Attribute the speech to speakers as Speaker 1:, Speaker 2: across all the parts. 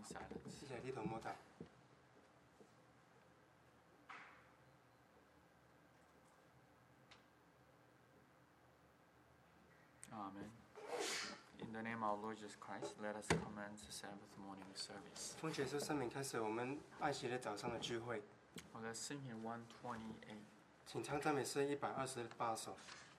Speaker 1: silence.
Speaker 2: 一起来低头默祷。
Speaker 1: Amen. In the name of our Lord Jesus Christ, let us commence the Sabbath morning service.
Speaker 2: 奉耶稣圣名开始我们安息日早上的聚会。
Speaker 1: Let's sing hymn 128.
Speaker 2: 请唱赞美诗128首。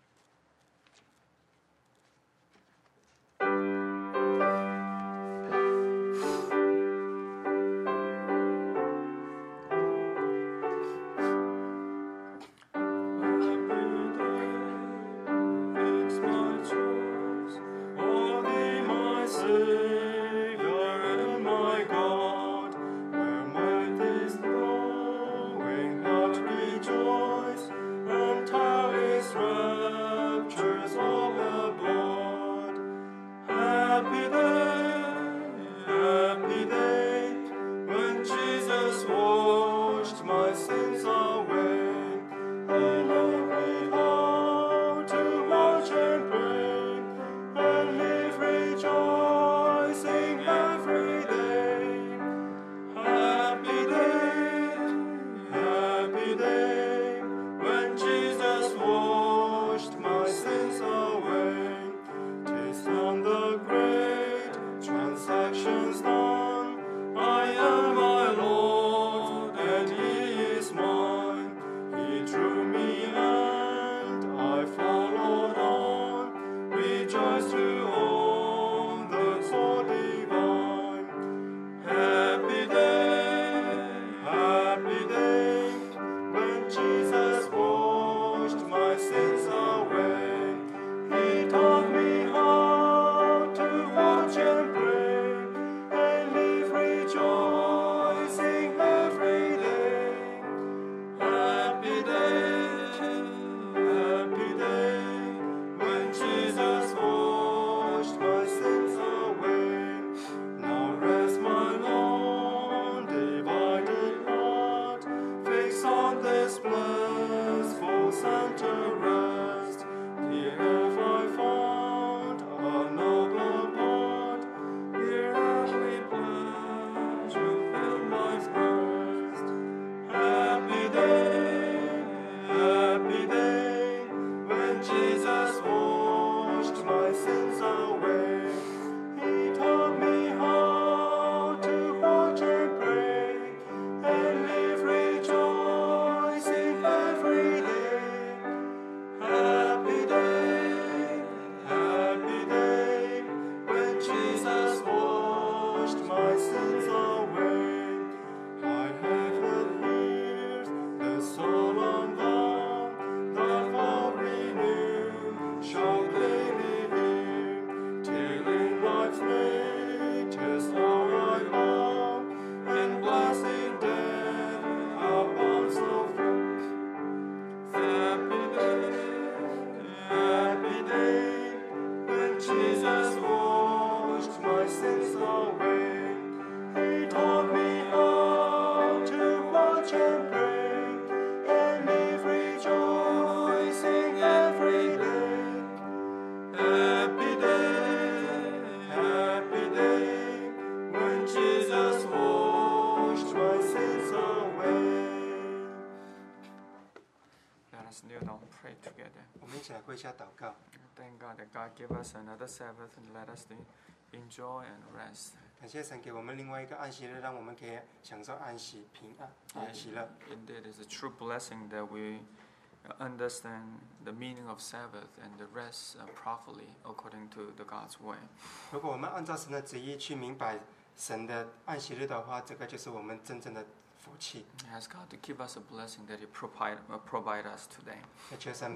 Speaker 2: 我们一起来跪下祷告。
Speaker 1: Thank God that God gave us another Sabbath and let us enjoy and rest.
Speaker 2: 感谢神给我们另外一个安息日，让我们可以享受安息、平安、喜乐。
Speaker 1: Indeed, it's a true blessing that we understand the meaning of Sabbath and the rest properly according to the God's way.
Speaker 2: 如果我们按照神的旨意去明白神的安息日的话，这个就是我们真正的福气。
Speaker 1: Ask God to give us a blessing that He provide us today.
Speaker 2: 也求神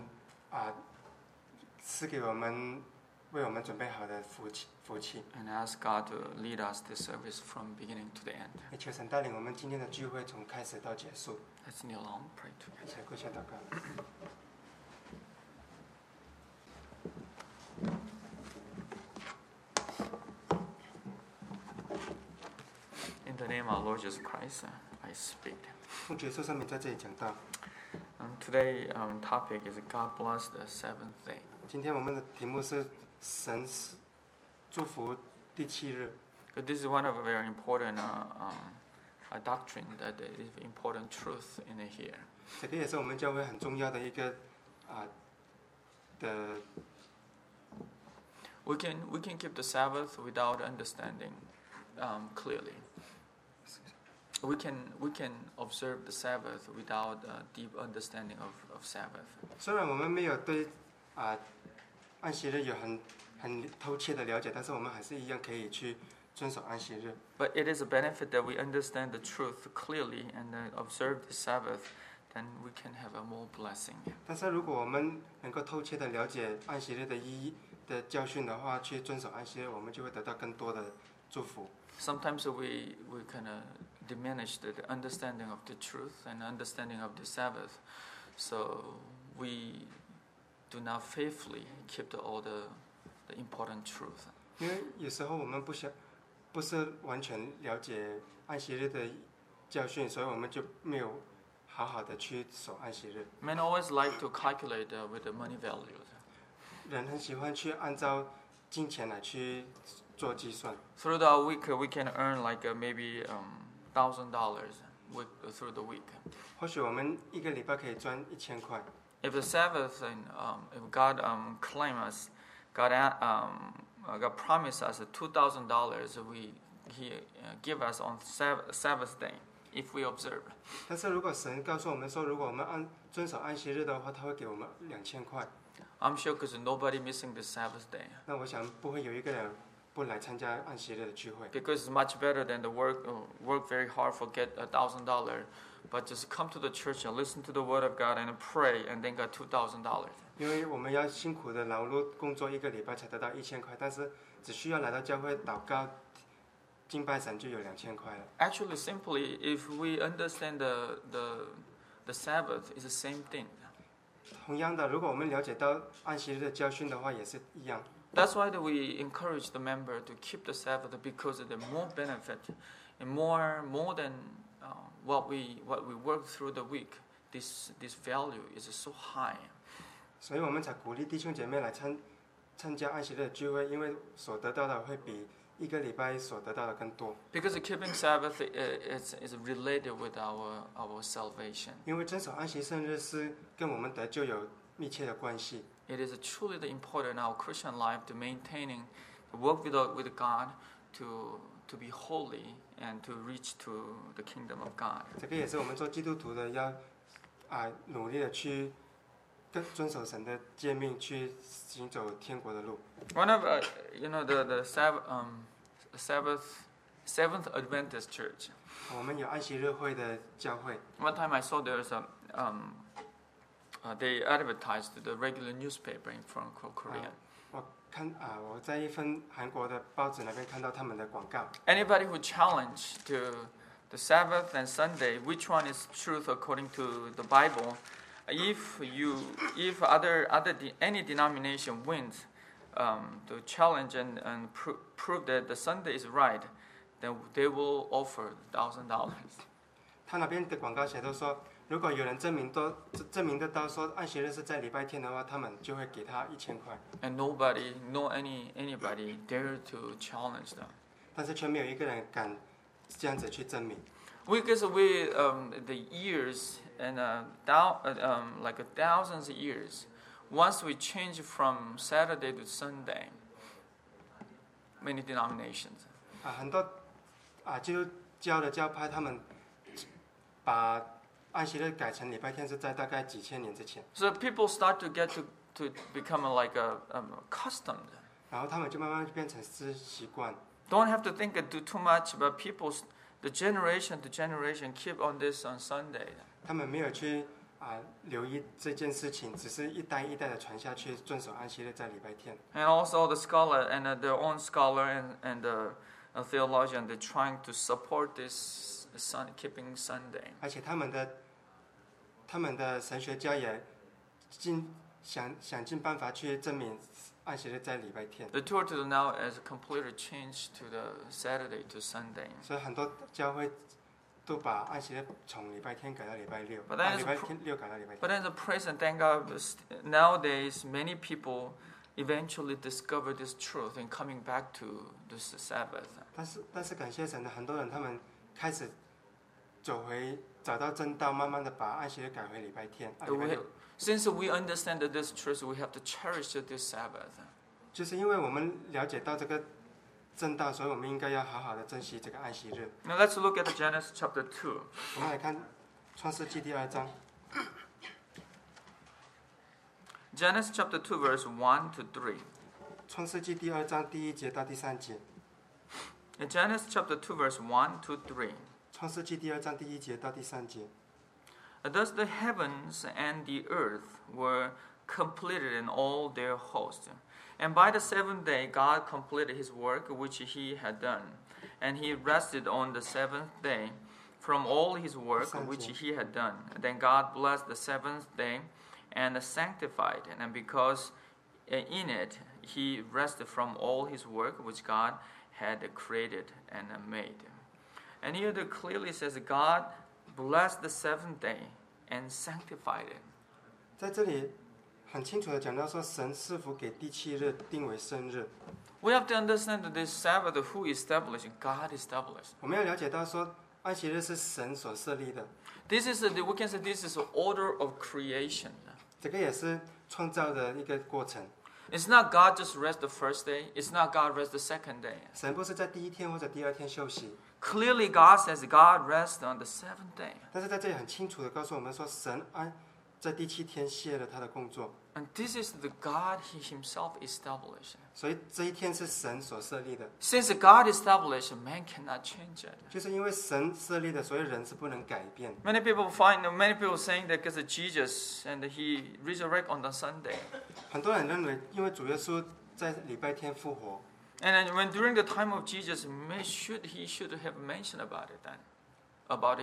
Speaker 2: 赐给我们为我们准备好的福气。
Speaker 1: And ask God to lead us this service from beginning to the end.
Speaker 2: 也求神带领我们今天的聚会从开始到结束。
Speaker 1: Let's kneel down and pray together.
Speaker 2: 一起来跪下祷告。
Speaker 1: In the name of our Lord Jesus Christ, I speak.
Speaker 2: 奉耶稣圣名在这里讲到。
Speaker 1: Today, our topic is God bless the seventh day.
Speaker 2: 今天我们的题目是神祝福第7日。
Speaker 1: But this is one of a very important doctrine that is important truth in here.
Speaker 2: 这个也是我们教会很重要的一个的。
Speaker 1: We can keep the Sabbath without understanding clearly. We can observe the Sabbath without deep understanding of Sabbath.
Speaker 2: 虽然我们没有对安息日有很透彻的了解，但是我们还是一样可以去遵守安息日。
Speaker 1: But it is a benefit that we understand the truth clearly and observe the Sabbath. Then we can have a more blessing.
Speaker 2: 但是如果我们能够透彻的了解安息日的意义的教训的话，去遵守安息日，我们就会得到更多的祝福。
Speaker 1: Sometimes we kind of diminish the understanding of the truth and understanding of the Sabbath, so we do not faithfully keep all the important truth.
Speaker 2: 因为有时候我们不是完全了解安息日的教训，所以我们就没有好好的去守安息日。
Speaker 1: Men always like to calculate with the money value.
Speaker 2: 人很喜欢去按照金钱来去做计算。
Speaker 1: Through the week, we can earn like maybe $1,000 through the week.
Speaker 2: 或许我们一个礼拜可以赚1000块。
Speaker 1: If the Sabbath and if God claim us, God promised us $2,000, He give us on Sabbath day if we observe.
Speaker 2: 但是如果神告诉我们说，如果我们遵守安息日的话，他会给我们2000块。
Speaker 1: I'm sure because nobody missing the Sabbath day.
Speaker 2: 那我想不会有一个人不来参加安息日的聚会。
Speaker 1: Because it's much better than the work very hard for get $1,000, but just come to the church and listen to the word of God and pray and then got $2,000.
Speaker 2: 因为我们要辛苦的劳碌工作一个礼拜才得到1000块，但是只需要来到教会祷告、敬拜神就有2000块了。
Speaker 1: Actually, simply, if we understand the Sabbath, it's the same thing.
Speaker 2: 同样的，如果我们了解到安息日的教训的话，也是一样。
Speaker 1: That's why we encourage the member to keep the Sabbath because of the more benefit and more than what we work through the week. This value is so high.
Speaker 2: 所以我们才鼓励弟兄姐妹来参加安息日的聚会，因为所得到的会比一个礼拜所得到的更多。
Speaker 1: Because keeping Sabbath is related with our salvation.
Speaker 2: 因为遵守安息圣日是跟我们得救有密切的关系。
Speaker 1: It is truly important in our Christian life to maintaining, to work with God, to be holy and to reach to the kingdom of God.
Speaker 2: 这个也是我们做基督徒的要努力的去遵守神的诫命，去行走天国的路。
Speaker 1: One of the Seventh Adventist Church.
Speaker 2: 我们有安息日会的教会。
Speaker 1: One time I saw there's they advertised the regular newspaper from Korea.
Speaker 2: 我在一份韩国的报纸那边看到他们的广告。
Speaker 1: Anybody who challenge to the Sabbath and Sunday, which one is truth according to the Bible? If any denomination wins to challenge and prove that the Sunday is right, then they will offer $1,000.
Speaker 2: 他那边的广告写都说，如果有人证明得到说安息日是在礼拜天的话，他们就会给他1000块。
Speaker 1: And anybody dare to challenge them.
Speaker 2: 但是却没有一个人敢这样子去证明。
Speaker 1: Because the years and like thousands of years, once we change from Saturday to Sunday, many denominations.
Speaker 2: 很多基督教的教派，他们把安息日改成礼拜天是在大概几千年之前。
Speaker 1: So people start to get to become like accustomed.
Speaker 2: 然后他们就慢慢变成习惯。
Speaker 1: Don't have to think too much, but the generation to generation keep on this on Sunday.
Speaker 2: 他们没有去留意这件事情，只是一代一代的传下去，遵守安息日在礼拜天。
Speaker 1: And also the scholar and their own scholar and a theologian, they're trying to support this keeping Sunday.
Speaker 2: 而且他们的神学家也想尽办法去证明安息日在礼拜天。
Speaker 1: The tour to now has completely changed to the Saturday to Sunday.
Speaker 2: 所以很多教会都把安息日从礼拜天改到礼拜六，礼拜天6改到礼拜天。
Speaker 1: But then the praise and thank God, nowadays many people eventually discover this truth and coming back to this Sabbath.
Speaker 2: 但是感谢神的，很多人他们开始找到正道，慢慢的把安息日改回礼拜天。
Speaker 1: Since we understand this truth, we have to cherish this Sabbath.
Speaker 2: 就是因为我们了解到这个正道，所以我们应该要好好的珍惜这个安息日。
Speaker 1: Now let's look at Genesis chapter 2.
Speaker 2: 我们来看创世纪第2章。
Speaker 1: Genesis chapter 2, verse 1 to 3.
Speaker 2: 创世纪第2章第1节到第3节。
Speaker 1: In Genesis chapter 2, verse 1 to 3.
Speaker 2: 创世纪第2章第1节到第3节。
Speaker 1: Thus the heavens and the earth were completed in all their host. And by the seventh day God completed his work which he had done. And he rested on the seventh day from all his work which he had done. Then God blessed the seventh day and sanctified it, and because in it he rested from all his work which God had created and made. And here it clearly says God blessed the seventh day and sanctified it.
Speaker 2: 在这里很清楚的讲到说，神赐福给第7日定为圣日。
Speaker 1: We have to understand that this Sabbath, who established? God established.
Speaker 2: 我们要了解到说，安息日是神所设立的。
Speaker 1: This is we can say this is the order of creation.
Speaker 2: 这个也是创造的一个过程。
Speaker 1: It's not God just rest the first day. It's not God rest the second day.
Speaker 2: 神不是在第1天或者第2天休息。
Speaker 1: Clearly, God says God rests on the seventh day.
Speaker 2: 但是在这里很清楚的告诉我们说，神在第7天卸了他的工作。
Speaker 1: And this is the God He Himself established.
Speaker 2: 所以这一天是神所设立的。
Speaker 1: Since God established, man cannot change it.
Speaker 2: 就是因为神设立的，所以人是不能改变。
Speaker 1: Many people saying that because of Jesus and He resurrect on the Sunday.
Speaker 2: 很多人认为，因为主耶稣在礼拜天复活。
Speaker 1: And then when during the time of Jesus, he should have mentioned about it then, about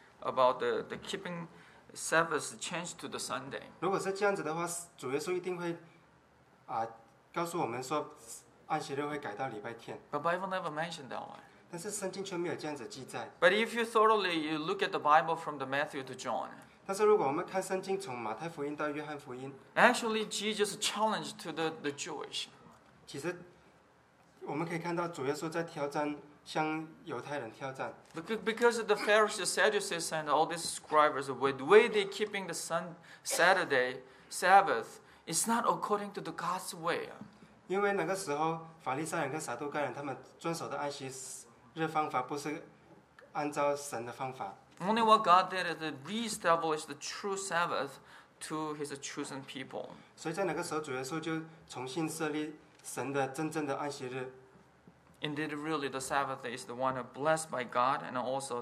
Speaker 1: the keeping Sabbath changed to the Sunday.
Speaker 2: 如果是这样子的话，主耶稣一定会告诉我们说，安息日会改到礼拜天。
Speaker 1: But Bible never mentioned that one.
Speaker 2: 但是圣经却没有这样子记载。
Speaker 1: But if you thoroughly look at the Bible from the Matthew to John.
Speaker 2: 但是如果我们看圣经从马太福音到约翰福音
Speaker 1: ，actually Jesus challenged to the Jewish.
Speaker 2: 其实我们可以看到主耶稣在挑战，向犹太人挑战。
Speaker 1: Because the Pharisees, Sadducees, and all these scribes, the way they keeping the Saturday Sabbath is not according to the God's way.
Speaker 2: 因为那个时候法利赛人跟撒都该人他们遵守的安息日方法不是按照神的方法。
Speaker 1: Only what God did is reestablish the true Sabbath to His chosen people.
Speaker 2: 所以在那个时候，主耶稣就重新设立神的真正的安息日。
Speaker 1: Indeed, really, the Sabbath is the one blessed by God, and also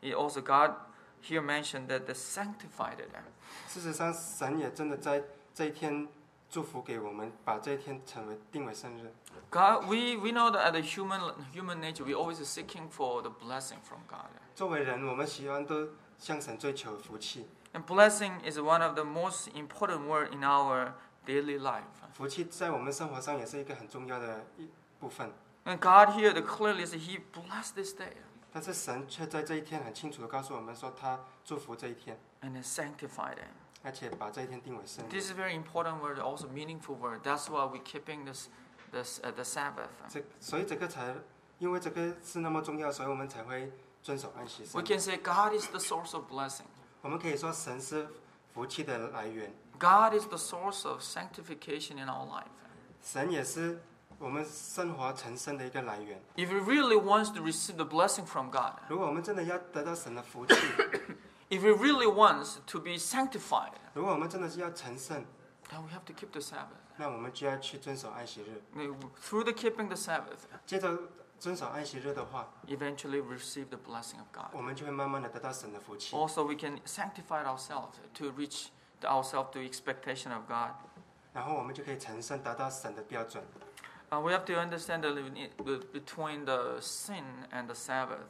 Speaker 1: God here mentioned that they sanctified it.
Speaker 2: 事实上，神也真的在这一天祝福给我们，把这一天定为圣日。
Speaker 1: God, we know that at the human nature, we always seeking for the blessing from God.
Speaker 2: 作为人，我们喜欢都向神追求福气。
Speaker 1: And blessing is one of the most important word in our daily life.
Speaker 2: 福气在我们生活上也是一个很重要的一部分。
Speaker 1: And God here clearly says He blessed this day.
Speaker 2: 但是神却在这一天很清楚地告诉我们说，他祝福这一天。
Speaker 1: And He sanctified it.
Speaker 2: 而且把这一天定为圣日。
Speaker 1: This is a very important word, also meaningful word. That's why we're keeping the Sabbath.
Speaker 2: 所以这个才，因为这个是那么重要，所以我们才会遵守安息日。
Speaker 1: We can say God is the source of blessing.
Speaker 2: 我们可以说神是福气的来源。
Speaker 1: God is the source of sanctification in our life.
Speaker 2: 神也是我们生活成圣的一个来源。
Speaker 1: If we really want to receive the blessing from God,
Speaker 2: 如果我们真的要得到神的福气，
Speaker 1: if we really want to be sanctified,
Speaker 2: 如果我们真的是要成圣，
Speaker 1: then we have to keep the Sabbath.
Speaker 2: 那我们就要去遵守安息日。
Speaker 1: Through the keeping the Sabbath,
Speaker 2: 接着遵守安息日的话，
Speaker 1: eventually receive the blessing of God.
Speaker 2: 我们就会慢慢的得到神的福气。
Speaker 1: Also, we can sanctify ourselves to reach ourselves to expectation of God.
Speaker 2: 然后我们就可以成圣，达到神的标准。
Speaker 1: We have to understand between the sin and the Sabbath.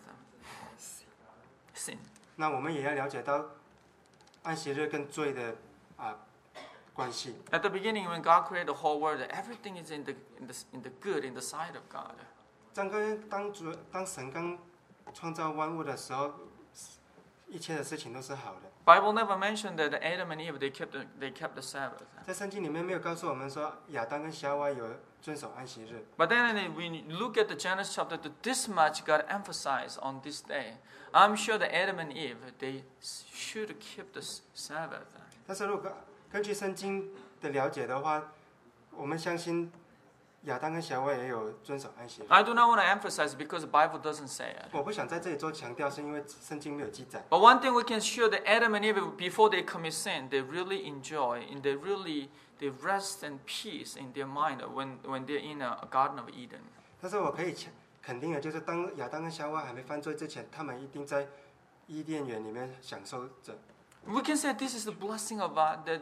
Speaker 1: Sin.
Speaker 2: 那我们也要了解到安息日跟罪的关系。
Speaker 1: At the beginning, when God created the whole world, everything is in the good, in the sight of God.
Speaker 2: 当神刚创造万物的时候， 一切的事情都是好的。
Speaker 1: Bible never mentioned that Adam and Eve they kept the Sabbath.
Speaker 2: 在圣经里面没有告诉我们说亚当跟夏娃有遵守安息日。
Speaker 1: But then when you look at the Genesis chapter 2, this much got emphasized on this day. I'm sure that Adam and Eve they should keep the Sabbath.
Speaker 2: 但是如果根据圣经的了解的话，我们相信亚当跟夏娃也有遵守安息日。
Speaker 1: I do not want to emphasize because the Bible doesn't say it.
Speaker 2: 我不想在这里做强调，是因为圣经没有记载。
Speaker 1: But one thing we can show that Adam and Eve, before they commit sin, they really enjoy and they rest and peace in their mind when they're in a Garden of Eden.
Speaker 2: 但是我可以肯定的就是，当亚当跟夏娃还没犯罪之前，他们一定在伊甸园里面享受着。
Speaker 1: We can say this is the blessing of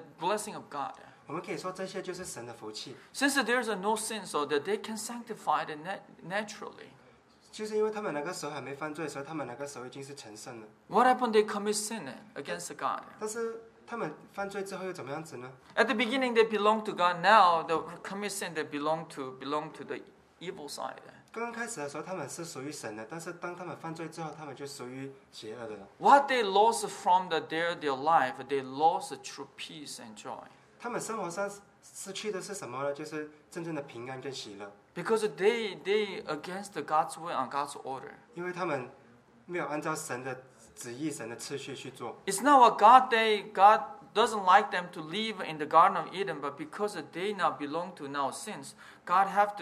Speaker 1: God.
Speaker 2: 我们可以说这些就是神的福气，
Speaker 1: Since there is no sin, so that they can sanctify it naturally.
Speaker 2: 就是因为他们那个时候还没犯罪，所以他们那个时候已经是成圣了。
Speaker 1: What happened? They commit sin against God.
Speaker 2: 但是他们犯罪之后又怎么样子呢？
Speaker 1: At the beginning, they belong to God. Now, they commit sin. They belong to the evil side.
Speaker 2: 刚刚开始的时候，他们是属于神的，但是当他们犯罪之后，他们就属于邪恶的了。
Speaker 1: What they lost from their life, they lost the true peace and joy.
Speaker 2: 他们生活上失去的是什么呢？就是真正的平安跟喜乐，
Speaker 1: Because they against God's will and God's order.
Speaker 2: 因为他们没有按照神的旨意、神的次序去做。
Speaker 1: It's not what God doesn't like them to live in the Garden of Eden, but because they now belong to now sins, God have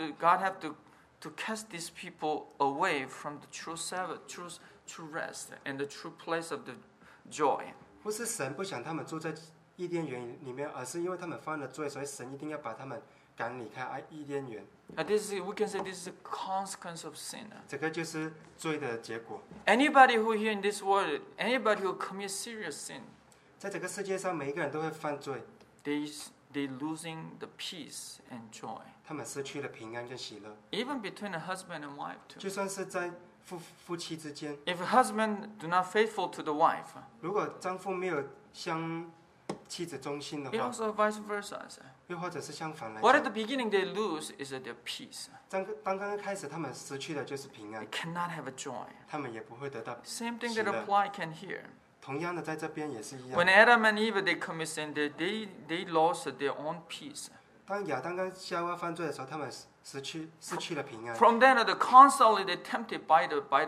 Speaker 1: to cast these people away from the true Sabbath, true rest, and the true place of the joy.
Speaker 2: 不是神不想他们住在伊甸园里面，而是因为他们犯了罪，所以神一定要把他们赶离开伊甸园。
Speaker 1: We can say this is a consequence of sin.
Speaker 2: 这个就是罪的结果。
Speaker 1: Anybody who here in this world, anybody who commits serious sin,
Speaker 2: 在这个世界上，每一个人都会犯罪，
Speaker 1: they losing the peace and joy.
Speaker 2: 他们失去了平安跟喜乐。
Speaker 1: Even between a husband and wife too.
Speaker 2: 就算是在夫妻之间，
Speaker 1: If a husband do not faithful to the wife,
Speaker 2: 如果丈夫没有向妻子忠心的
Speaker 1: it
Speaker 2: 话，
Speaker 1: also vice versa.
Speaker 2: 又或者是相反来
Speaker 1: What at
Speaker 2: 讲，
Speaker 1: the beginning they lose is their peace.
Speaker 2: 当刚刚开始他们失去的就是平
Speaker 1: They
Speaker 2: 安，
Speaker 1: cannot have a joy.
Speaker 2: 他们也不会得到。
Speaker 1: Same thing that apply can here.
Speaker 2: 同样的，在这边也是一样
Speaker 1: When。Adam and Eve they commit sin, they lost their own peace.
Speaker 2: 当亚当跟夏娃犯罪的时候，他们失去了平安。
Speaker 1: From then, they constantly they tempted by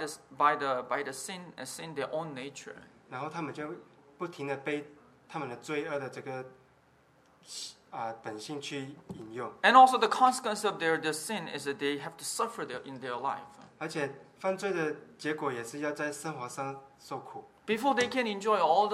Speaker 1: the sin their own nature.
Speaker 2: 然后他们就不停的被他们的罪恶的这个本性去引诱，
Speaker 1: And also the consequence of their sin is that they have to suffer in their life.
Speaker 2: 而且犯罪的结果也是要在生活上受苦。
Speaker 1: Before they can enjoy all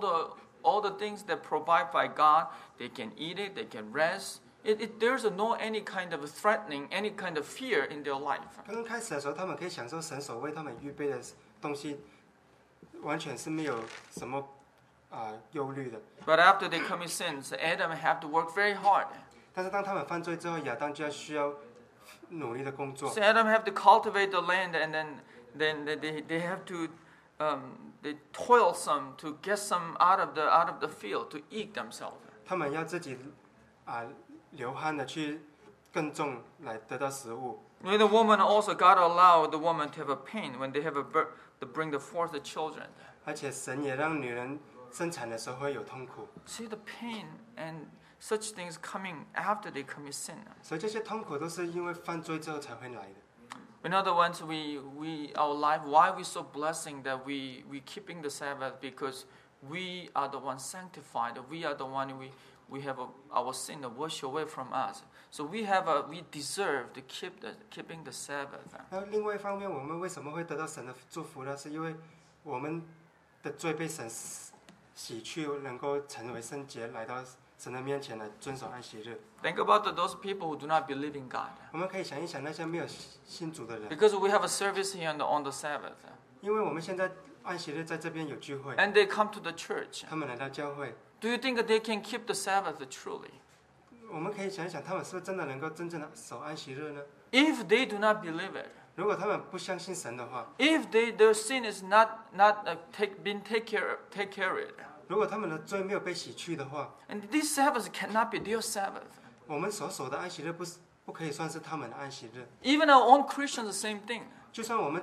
Speaker 1: the things that provide by God, they can eat it, they can rest. There's no any kind of threatening, any kind of fear in their life.
Speaker 2: 刚刚开始的时候，他们可以享受神所为他们预备的东西，完全是没有什么忧虑的。
Speaker 1: But after they commit sins, Adam have to work very hard.
Speaker 2: 但是当他们犯罪之后，亚当就需要努力的工作。
Speaker 1: So Adam have to cultivate the land, and then they have to they toil some to get some out of the field to eat themselves.
Speaker 2: 他们要自己流汗的去耕种来得到食物。
Speaker 1: When the woman also God allowed the woman to have a pain when they have to bring the forth the children.
Speaker 2: 而且神也让女人生产的时候会有痛苦，
Speaker 1: See the pain and such things coming after they commit sin.
Speaker 2: 所以这些痛苦都是因为犯罪之后才会来的。
Speaker 1: In other words, our life, why we so blessing that we keeping the Sabbath, because we are the ones sanctified. We are the one we have our sin washed away from us. So we deserve to keeping the Sabbath.
Speaker 2: 那另外一方面，我们为什么会得到神的祝福呢？是因为我们的罪被神洗去，能够成为圣洁，来到神的面前来遵守安息日。
Speaker 1: Think about those people who do not believe in God.
Speaker 2: 我们可以想一想那些没有信主的人，
Speaker 1: Because we have a service here on the Sabbath.
Speaker 2: 因为我们现在安息日在这边有聚会，
Speaker 1: And they come to the church.
Speaker 2: 他们来到教会，
Speaker 1: Do you think that they can keep the Sabbath truly?
Speaker 2: 我们可以想一想，他们是不是真的能够真正的守安息日呢？
Speaker 1: If they do not believe it,
Speaker 2: 如果他们不相信神的话，
Speaker 1: if their sin is not been take care of,
Speaker 2: 如果他们的罪没有被洗去的话，
Speaker 1: and this Sabbath cannot be their Sabbath.
Speaker 2: 我们所守的安息日不可以算是他们的安息日。
Speaker 1: Even our own Christians, the same thing.
Speaker 2: 就算我们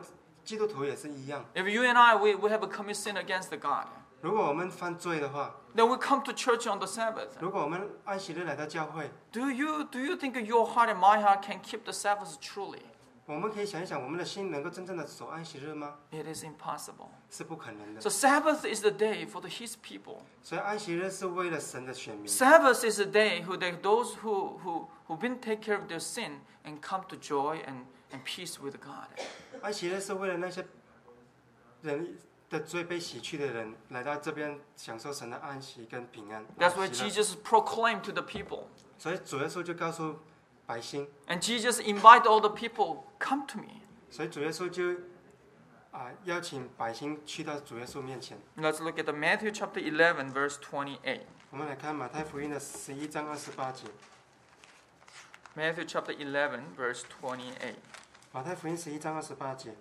Speaker 2: 基督徒也是一样。
Speaker 1: If you and I, we have a commit sin against God,
Speaker 2: 如果我们犯罪的话，
Speaker 1: then we come to church on the Sabbath.
Speaker 2: 如果我们安息日来到教会，
Speaker 1: Do you think your heart and my heart can keep the Sabbath truly?
Speaker 2: 我们可以想一想，我们的心能够真正的守安息日吗？
Speaker 1: It is impossible.
Speaker 2: 是不可能的。
Speaker 1: So Sabbath is the day for His people.
Speaker 2: 所以安息日是为了神的选民，
Speaker 1: Sabbath is the day those who been take care of their sin and come to joy and peace with God.
Speaker 2: 安息日是为了那些人的罪被洗去的人来到这边享受神的安息跟平安。
Speaker 1: That's why
Speaker 2: 喜乐
Speaker 1: Jesus proclaimed to the people.
Speaker 2: 所以主耶稣就告诉百姓，
Speaker 1: And Jesus invited all the people, come to me.
Speaker 2: 所以主耶稣就邀请百姓去到主耶稣面前。
Speaker 1: Let's look at the Matthew chapter 11, verse 28.
Speaker 2: 我们来看马太福音的11章28节。
Speaker 1: Matthew chapter 11, verse 28.
Speaker 2: 马太福音11章28节。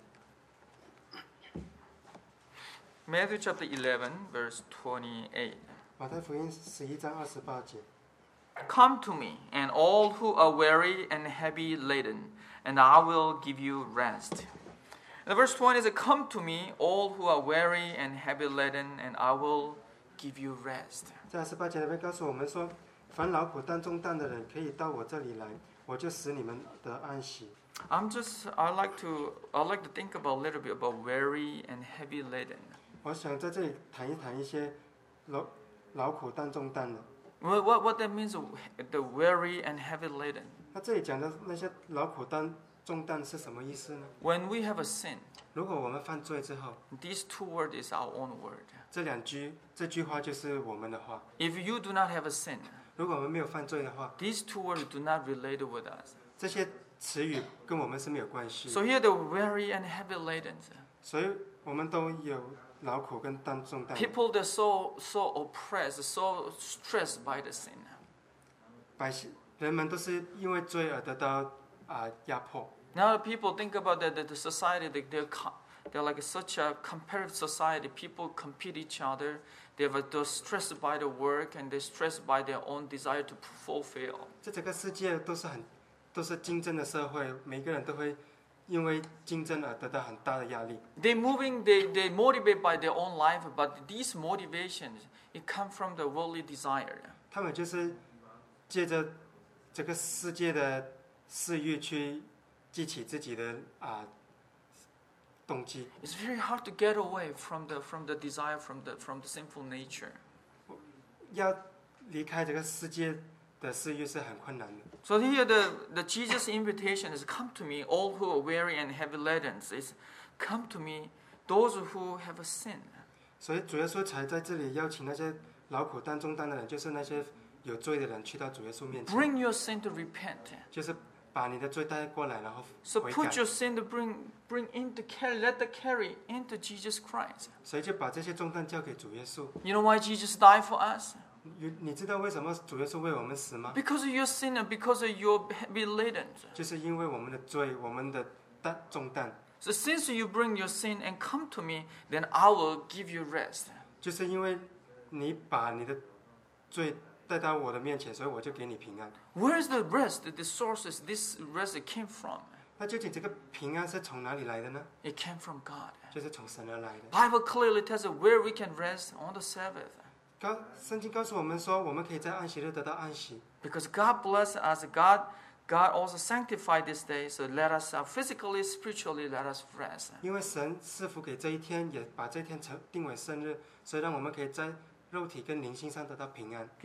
Speaker 1: Matthew chapter 11, verse 28.
Speaker 2: 马太福音11章28节。
Speaker 1: Come to me, and all who are weary and heavy laden, and I will give you rest. And verse 20 is, come to me, all who are weary and heavy laden, and I will give you rest.
Speaker 2: 在28节那边告诉我们说，凡劳苦担重担的人，可以到我这里来，我就使你们得安息。
Speaker 1: I like to think about a little bit about weary and heavy laden.
Speaker 2: 我想在这里谈一谈一些劳苦担重担的。
Speaker 1: What that means, the weary and heavy laden.
Speaker 2: 那这里讲的那些劳苦担重担是什么意思呢？
Speaker 1: When we have a sin,
Speaker 2: 如果我们犯罪之后，
Speaker 1: these two words is our own word.
Speaker 2: 这句话就是我们的话。
Speaker 1: If you do not have a sin,
Speaker 2: 如果我们没有犯罪的话，
Speaker 1: these two words do not relate with us.
Speaker 2: 这些词语跟我们是没有关系的。
Speaker 1: So here the weary and heavy laden.
Speaker 2: 所以我们都有劳苦跟担重担。
Speaker 1: People that are so oppressed, so stressed by the sin.
Speaker 2: 百姓人们都是因为罪而得到压迫。
Speaker 1: Now people think about the society, they're like such a competitive society. People compete each other. They're stressed by the work and they're stressed by their own desire to fulfill.
Speaker 2: 这整个世界都是竞争的社会，每个人都会因为竞争而得到很大的压力。
Speaker 1: They motivate by their own life, but these motivations it come from the worldly desire.
Speaker 2: 他们就是借着这个世界的私欲去激起自己的动机。
Speaker 1: It's very hard to get away from the desire from the sinful nature.
Speaker 2: 要离开这个世界的私欲是很困难的。
Speaker 1: So here the Jesus invitation is, come to me, all who are weary and heavy laden. Is come to me, those who have a sin.
Speaker 2: 所以主耶稣才在这里邀请那些劳苦担重担的人，就是那些有罪的人，去到主耶稣面前，
Speaker 1: Bring your sin to repent.
Speaker 2: 就是把你的罪带过来，然后
Speaker 1: So
Speaker 2: 悔
Speaker 1: put
Speaker 2: 改。
Speaker 1: your sin to bring into carry, let the carry into Jesus Christ.
Speaker 2: 所以就把这些重担交给主耶稣。
Speaker 1: You know why Jesus died for us?
Speaker 2: 你知道为什么主耶稣为我们死吗？
Speaker 1: Because of your sin and because of your heavy laden.
Speaker 2: 就是因为我们的罪，我们的重担，
Speaker 1: So since you bring your sin and come to me, then I will give you rest.
Speaker 2: 就是因为你把你的罪带到我的面前，所以我就给你平安。
Speaker 1: Where is the rest? The sources this rest came from?
Speaker 2: 那究竟这个平安是从哪里来的呢？
Speaker 1: It came from God.
Speaker 2: 就是从神而来的。
Speaker 1: Bible clearly tells us where we can rest on the Sabbath.
Speaker 2: 圣经告诉我们说，我们可以在安息日得到安息，
Speaker 1: Because God bless us, God also sanctified this day, so let us physically, spiritually, let us rest.
Speaker 2: 因为神赐福给这一天，也把这一天定为生日，所以让我们可以在肉体跟灵性上得到平安，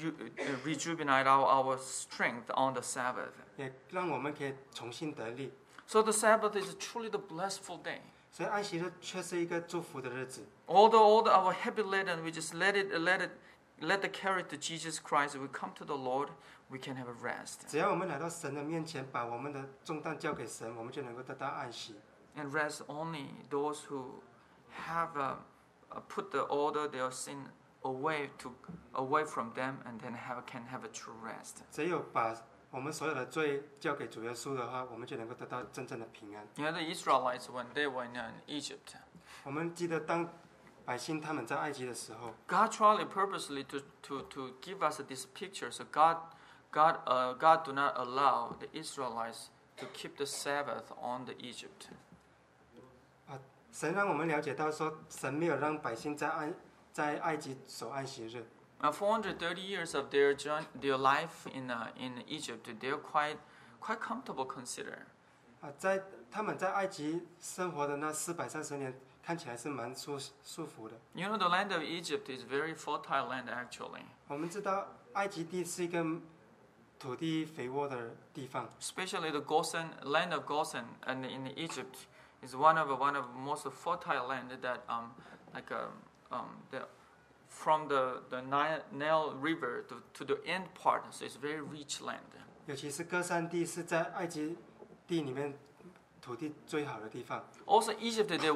Speaker 1: Rejuvenate our strength on the Sabbath.
Speaker 2: 也让我们可以重新得力。
Speaker 1: So the Sabbath is truly the blessful day.
Speaker 2: 所以安息日却是一个祝福的日子。
Speaker 1: Although our heavy laden, we just let the carry to Jesus Christ. We come to the Lord, we can have a rest.
Speaker 2: 只要我们来到神的面前，把我们的重担交给神，我们就能够得到安息。
Speaker 1: And rest only those who have put all their sin away from them, and then can have a true rest.
Speaker 2: 只有把我们所有的罪交给主耶稣的话，我们就能够得到真正的平安。
Speaker 1: You know, the Israelites, when they were in Egypt,
Speaker 2: 我们记得当百姓他们在埃及的时候，
Speaker 1: God tried purposely to give us this picture. So God do not allow the Israelites to keep the Sabbath on the Egypt.
Speaker 2: 神让我们了解到说，神没有让百姓在埃及守安息日。
Speaker 1: 430 years of their life in Egypt, they're quite comfortable consider.
Speaker 2: 在他们在埃及生活的那430年，看起来是蛮舒服的。
Speaker 1: You know, the land of Egypt is very fertile land actually.
Speaker 2: 我们知道埃及地是一个土地肥沃的地方，
Speaker 1: Especially the land of Goshen and in Egypt is one of the most fertile land that from the Nile River to the end part, so it's very rich land.
Speaker 2: 尤其是歌珊地是在埃及地里面土地最好的地方。
Speaker 1: Also, Egypt they're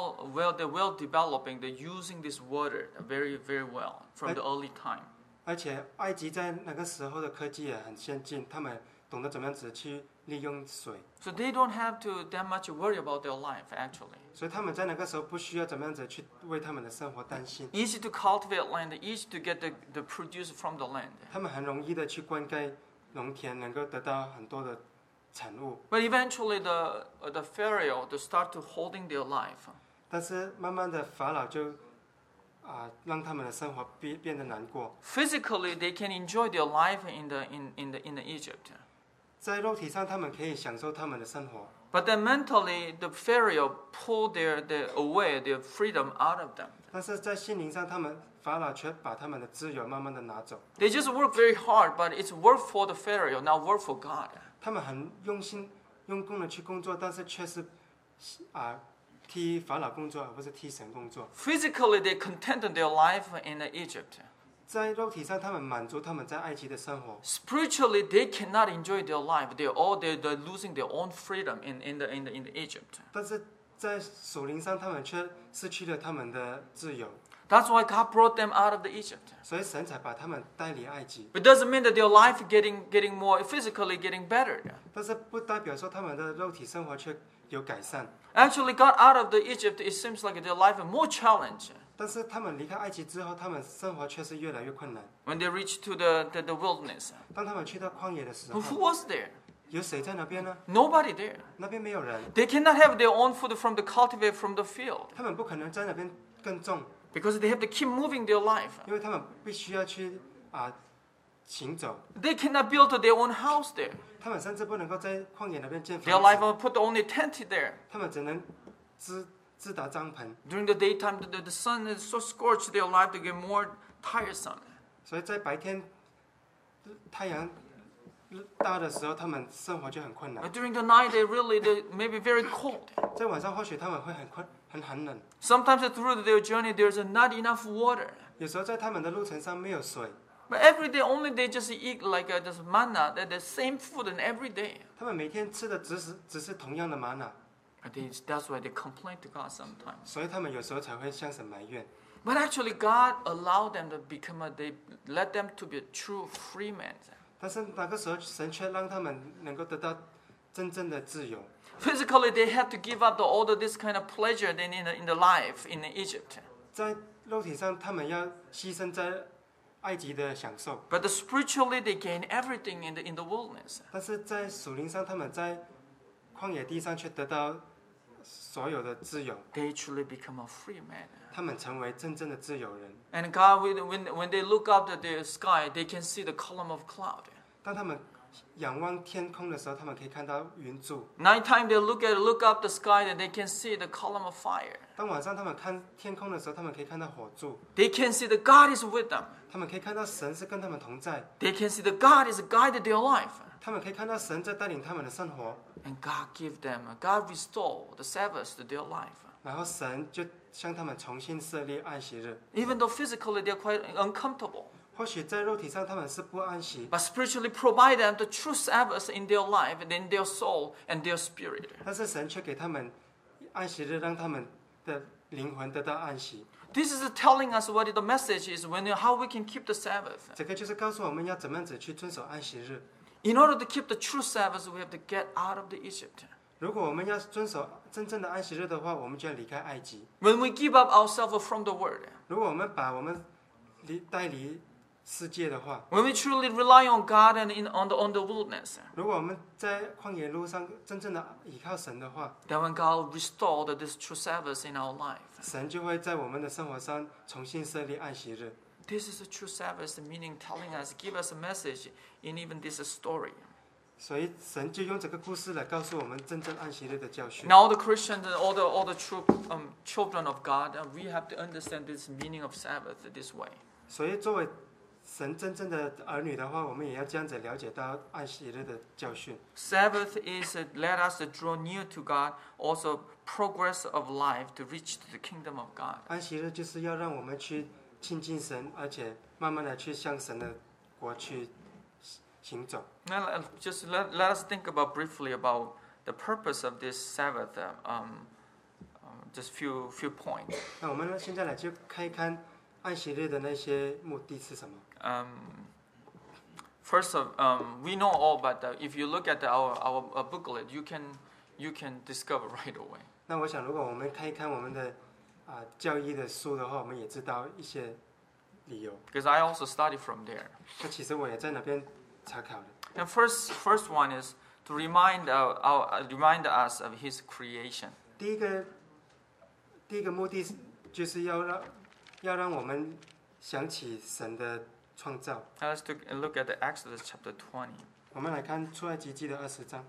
Speaker 1: well developing. They're using this water very well from the early time.
Speaker 2: 而且埃及在那个时候的科技也很先进，他们懂得怎么样子去利用水，
Speaker 1: So they don't have to that much worry about their life actually.
Speaker 2: 所以他们在那个时候不需要怎么样子去为他们的生活担心，
Speaker 1: Easy to cultivate land, easy to get the produce from the land.
Speaker 2: 他们很容易的去灌溉农田，能够得到很多的产物。
Speaker 1: But eventually the Pharaoh to start to holding their life.
Speaker 2: 但是慢慢的法老就让他们的生活变得难过。
Speaker 1: Physically, they can enjoy their life in the Egypt.
Speaker 2: 在肉体上，他们可以享受他们的生活，
Speaker 1: But then mentally, the Pharaoh pulled away their freedom out of them.
Speaker 2: 但是在心灵上，法老却把他们的自由慢慢的拿走。
Speaker 1: They just work very hard, but it's work for the Pharaoh, not work for God.
Speaker 2: 他们很用心用功的去工作，但是却是替法老工作，而不是替神工作。
Speaker 1: Physically, they contented their life in Egypt.
Speaker 2: 在肉体上，他们满足他们在埃及的生活；
Speaker 1: Spiritually, they cannot enjoy their life. They're losing their own freedom in the Egypt.
Speaker 2: 但是在属灵上，他们却失去了他们的自由。
Speaker 1: That's why God brought them out of the Egypt.
Speaker 2: 所以神才把他们带离埃及。
Speaker 1: It doesn't mean that their life getting more physically getting better.
Speaker 2: 但是不代表说他们的肉体生活却有改善。
Speaker 1: Actually, got out of the Egypt. It seems like their life is more challenging
Speaker 2: 但是他们离开埃及之后，他们生活却是越来越困难。
Speaker 1: when they reach to the wilderness.
Speaker 2: 当他们去到旷野的时
Speaker 1: Who
Speaker 2: 候，
Speaker 1: was there?
Speaker 2: 有谁在那边呢？
Speaker 1: Nobody there.
Speaker 2: 那边没有人，
Speaker 1: They cannot have their own food from the cultivate from the field
Speaker 2: 他们不可能在那边耕种，
Speaker 1: because they have to keep moving their life.
Speaker 2: 因为他们必须要去行走。
Speaker 1: They cannot build their own house there.
Speaker 2: 他们甚至不能够在旷野那边建
Speaker 1: Their life
Speaker 2: 房子，
Speaker 1: will put only tent there.
Speaker 2: 他们只能自打帐篷。
Speaker 1: During the daytime, the sun is so scorched, their life to get more tiresome.
Speaker 2: 所以在白天太阳大的时候，他们生活就很困难；
Speaker 1: But during the night, they may be very cold.
Speaker 2: 在晚上或许他们会很寒冷。
Speaker 1: Sometimes through their journey, there's not enough water.
Speaker 2: 有时候在他们的路程上没有水，
Speaker 1: But every day, only they just eat like this manna, the same food, and every day.
Speaker 2: 他们每天吃的只是同样的玛瑙，
Speaker 1: That's why they complain to God sometimes.
Speaker 2: 所以他们有时候才会向神埋怨。
Speaker 1: But actually, God allowed them to they let them to be true free men.
Speaker 2: 但是那个时候，神却让他们能够得到真正的自由。
Speaker 1: Physically, they had to give up all of this kind of pleasure in the life in Egypt.
Speaker 2: 在肉体上，他们要牺牲在埃及的享受，
Speaker 1: But spiritually, they gain everything in the wilderness.
Speaker 2: 但是在属灵上，他们在旷野地上却得到所有的自由。
Speaker 1: They truly become a free man.
Speaker 2: 他们成为真正的自由人。
Speaker 1: And God, when they look up at the sky, they can see the column of cloud.
Speaker 2: 当他们仰望天空的时候，他们可以看到云柱；
Speaker 1: Nighttime, they look up the sky, and they can see the column of fire.
Speaker 2: 当晚上他们看天空的时候，他们可以看到火柱；
Speaker 1: They can see that God is with them.
Speaker 2: 他们可以看到神是跟他们同在；
Speaker 1: They can see that God is guided their life.
Speaker 2: 他们可以看到神在带领他们的生活。
Speaker 1: And God restore the Sabbath to their life.
Speaker 2: 然后神就向他们重新设立安息日。
Speaker 1: Even though physically they're quite uncomfortable.
Speaker 2: 或许在肉体上他们是不安息，
Speaker 1: But spiritually provide them the true Sabbath in their life, and in their soul, and their spirit.
Speaker 2: 但是神却给他们安息日，让他们的灵魂得到安息。
Speaker 1: This is telling us what the message is how we can keep the Sabbath.
Speaker 2: 这个就是告诉我们要怎么样子去遵守安息日。
Speaker 1: In order to keep the true Sabbath, we have to get out of the Egypt.
Speaker 2: 如果我们要遵守真正的安息日的话，我们就要离开埃及。
Speaker 1: When we give up ourselves from the Word,
Speaker 2: 如果我们把我们带离世界的话，
Speaker 1: when we truly rely on God and on the wilderness,
Speaker 2: 如果我们在旷野路上真正的依靠神的话，
Speaker 1: then when God restored this true Sabbath in our life,
Speaker 2: 神就会在我们的生活上重新设立安息日。
Speaker 1: this is the true Sabbath, meaning telling us, give us a message in even this story.
Speaker 2: 所以神就用这个故事来告诉我们真正安息日的教训。
Speaker 1: Now the Christians and all the true children of God, we have to understand this meaning of Sabbath this way.
Speaker 2: 所以作为神真正的儿女的话，我们也要这样子了解到安息日的教训。
Speaker 1: Sabbath is let us draw near to God, also progress of life to reach the kingdom of God.
Speaker 2: 安息日就是要让我们去亲近神，而且慢慢的去向神的国去行走。
Speaker 1: Now just let us think about briefly about the purpose of this Sabbath. Just few points.
Speaker 2: 那我们现在来就看一看安息日的那些目的是什么。
Speaker 1: First of, we know all, but if you look at our booklet, you can discover right away.
Speaker 2: 那我想，如果我们看一看我们的教义的书的话，我们也知道一些理由。
Speaker 1: Because I also study from there.
Speaker 2: 那其实我也在那边查考的。
Speaker 1: And first one is to remind us of His creation.
Speaker 2: 第一个目的就是要让我们想起神的创造。
Speaker 1: Now let's take a look at the Exodus chapter 20.
Speaker 2: 我们来看出埃及记的20章。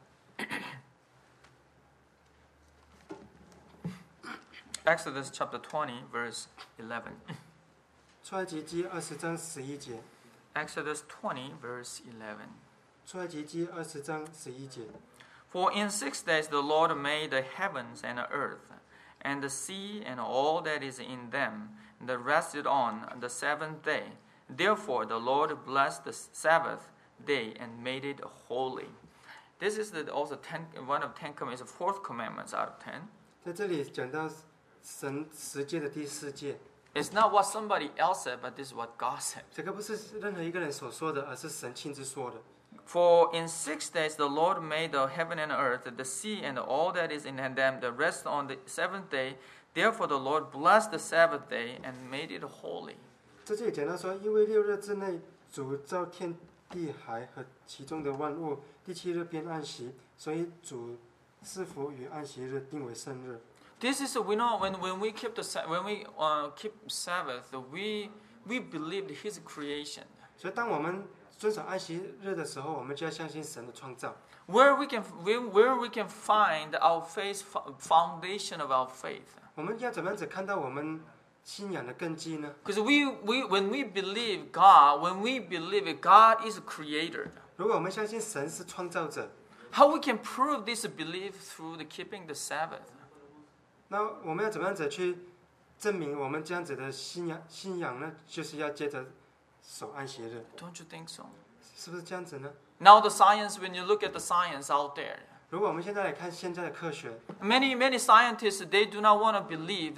Speaker 1: Exodus chapter 20, verse 11.
Speaker 2: 出埃及记20章11节。
Speaker 1: Exodus 20, verse 11.
Speaker 2: 出埃及记20章11节。
Speaker 1: For in 6 days the Lord made the heavens and the earth, and the sea and all that is in them, and rested on the seventh day. Therefore the Lord blessed the Sabbath day and made it holy. This is also one of 10 commandments, the fourth commandments out of 10.
Speaker 2: 在这里讲到神十诫的第4诫，
Speaker 1: It's not what somebody else said, but this is what God said.
Speaker 2: 这个不是任何一个人所说的，而是神亲自说的。
Speaker 1: For in 6 days the Lord made the heaven and earth, the sea and all that is in them, the rest on the seventh day. Therefore the Lord blessed the Sabbath day and made it holy.
Speaker 2: 在这里讲到说，因为6日之内主造天地海和其中的万物，第7日便安息，所以主赐福与安息日定为圣日。
Speaker 1: This is we know when we keep keep Sabbath, we believe His creation.
Speaker 2: 所以当我们遵守安息日的时候，我们就要相信神的创造。
Speaker 1: Where we can find our faith foundation of our faith.
Speaker 2: 我们要怎么样子看到我们信仰的根基呢？
Speaker 1: Because when we believe God is a creator.
Speaker 2: 如果我们相信神是创造者，
Speaker 1: How we can prove this belief through the keeping the Sabbath?
Speaker 2: 那我们要怎么样子去证明我们这样子的信仰呢？就是要接着守安息日，
Speaker 1: Don't you think so?
Speaker 2: 是不是这样子呢？
Speaker 1: Now the science, when you look at the science out there,
Speaker 2: 如果我们现在来看现在的科学，
Speaker 1: many scientists they do not want to believe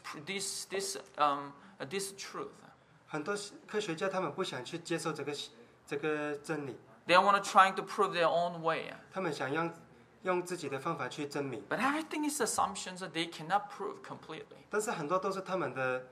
Speaker 1: this truth.
Speaker 2: 很多科学家他们不想去接受这个真理，
Speaker 1: They want to trying to prove their own way.
Speaker 2: 他们想用自己的方法去证明，
Speaker 1: But everything is assumptions that they cannot prove completely.
Speaker 2: 但是很多都是他们的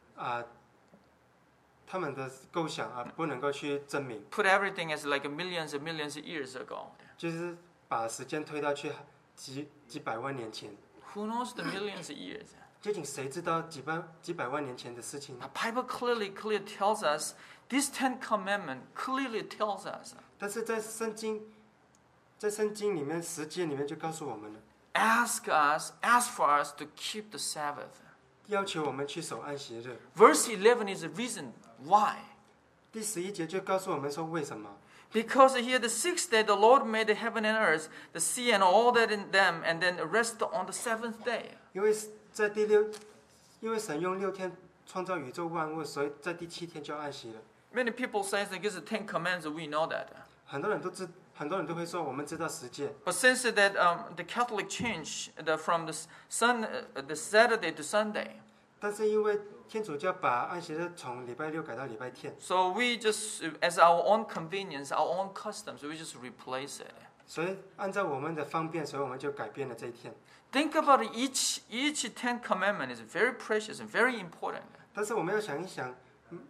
Speaker 2: 构想不能够去证明，
Speaker 1: Put everything as like millions and millions of years ago.
Speaker 2: 就是把时间推到去几百万年前。
Speaker 1: Who knows the millions of years?
Speaker 2: 究竟谁知道几百万年前的事情呢？
Speaker 1: The Bible clearly tells us, this 10 commandment clearly tells us,
Speaker 2: 但是在圣经里面10诫里面就告诉我们了，
Speaker 1: ask for us to keep the Sabbath.
Speaker 2: 要求我们去守安息日。
Speaker 1: Verse 11 is the reason why.
Speaker 2: 第11节就告诉我们说为什么？
Speaker 1: Because here the 6th day the Lord made the heaven and earth, the sea and all that in them, and then rest on the 7th day.
Speaker 2: 因为神用6天创造宇宙万物，所以在第7天就安息了。
Speaker 1: Many people say that it's the 10 commandments, we know that.
Speaker 2: 很多人都会说我们知道10诫，
Speaker 1: But since that the Catholic changed from the Saturday to Sunday,
Speaker 2: 但是因为天主教把安息日从礼拜6改到礼拜天，
Speaker 1: so we just, as our own convenience, our own customs, we just replace it.
Speaker 2: 所以按照我们的方便，所以我们就改变了这一天。
Speaker 1: Think about it, each 10 commandment is very precious and very important.
Speaker 2: 但是我们要想一想，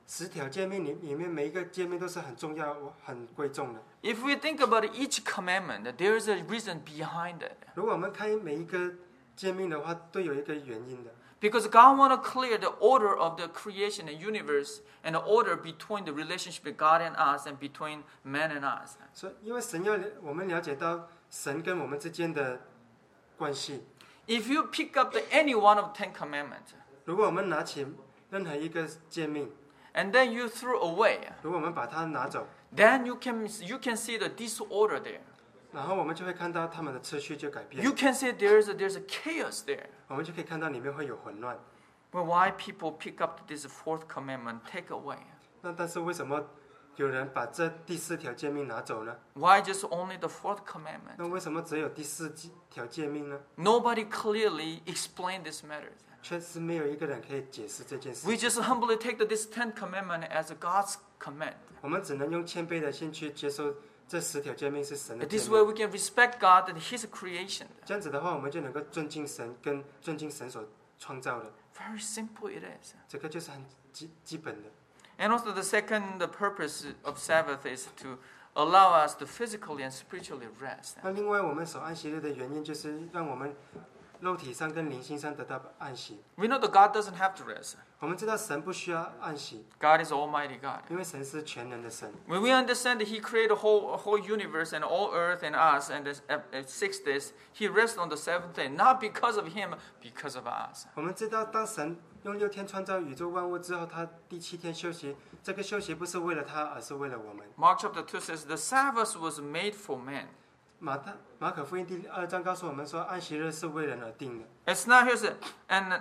Speaker 2: 10条诫命里面每一个诫命都是很重要、很贵重的。
Speaker 1: If we think about each commandment, there is a reason behind it.
Speaker 2: 如果我们看每一个诫命的话，都有一个原因的。
Speaker 1: Because God wants to clear the order of the creation and universe and the order between the relationship between God and us and between man and us.
Speaker 2: 所以，因为神要我们了解到神跟我们之间的关系。
Speaker 1: If you pick up any one of 10 commandments,
Speaker 2: 如果我们拿起任何一个诫命，
Speaker 1: and then you throw away,
Speaker 2: 如果我们把它拿走，
Speaker 1: then you can see the disorder there.
Speaker 2: 然后我们就会看到他们的次序就改变。
Speaker 1: You can see there's a chaos there.
Speaker 2: 我们就可以看到里面会有混乱。
Speaker 1: But why people pick up this fourth commandment, take away?
Speaker 2: 但是为什么有人把这第4条诫命拿走呢？
Speaker 1: Why just only the fourth commandment?
Speaker 2: 那为什么只有第4条诫命呢？
Speaker 1: Nobody clearly explained this matter.
Speaker 2: 确实没有一个人可以解释这件事。
Speaker 1: We just humbly take this 10th commandment as God's command.
Speaker 2: 我们只能用谦卑的心去接受这10条诫命是神的诫
Speaker 1: This way
Speaker 2: 命。
Speaker 1: we can respect God and His creation.
Speaker 2: 这样子的话，我们就能够尊敬神，跟尊敬神所创造的。
Speaker 1: Very simple it is.
Speaker 2: 这个就是很基本的。
Speaker 1: And also the second purpose of Sabbath is to allow us to physically and spiritually rest.
Speaker 2: 那另外，我们守安息日的原因就是让我们肉体上跟灵性上得到安息。
Speaker 1: We know that God doesn't have to rest.
Speaker 2: 我们知道神不需要安息，
Speaker 1: God is Almighty God.
Speaker 2: 因为神是全能的神。
Speaker 1: When we understand that He created a whole universe and all earth and us and 6 days, He rests on the 7th day, not because of Him, because of us.
Speaker 2: 我们知道，当神用6天创造宇宙万物之后，他第7天休息。这个休息不是为了他，而是为了我们。
Speaker 1: Mark chapter 2 says, the Sabbath was made for man.
Speaker 2: 马可福音第2章告诉我们说，安息日是为人而定的，
Speaker 1: It's not here's it, and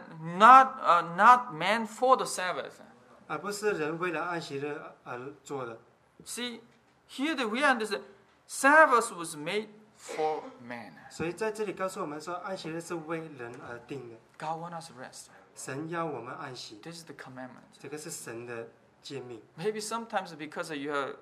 Speaker 1: not man for the Sabbath.
Speaker 2: 而不是人为了安息日而做的。
Speaker 1: See, here we understand Sabbath was made for man.
Speaker 2: 所以在这里告诉我们说，安息日是为人而定的。
Speaker 1: God wants us to rest.
Speaker 2: 神要我们安息，
Speaker 1: This is the commandment.
Speaker 2: 这个是神的诫命。
Speaker 1: Maybe sometimes because of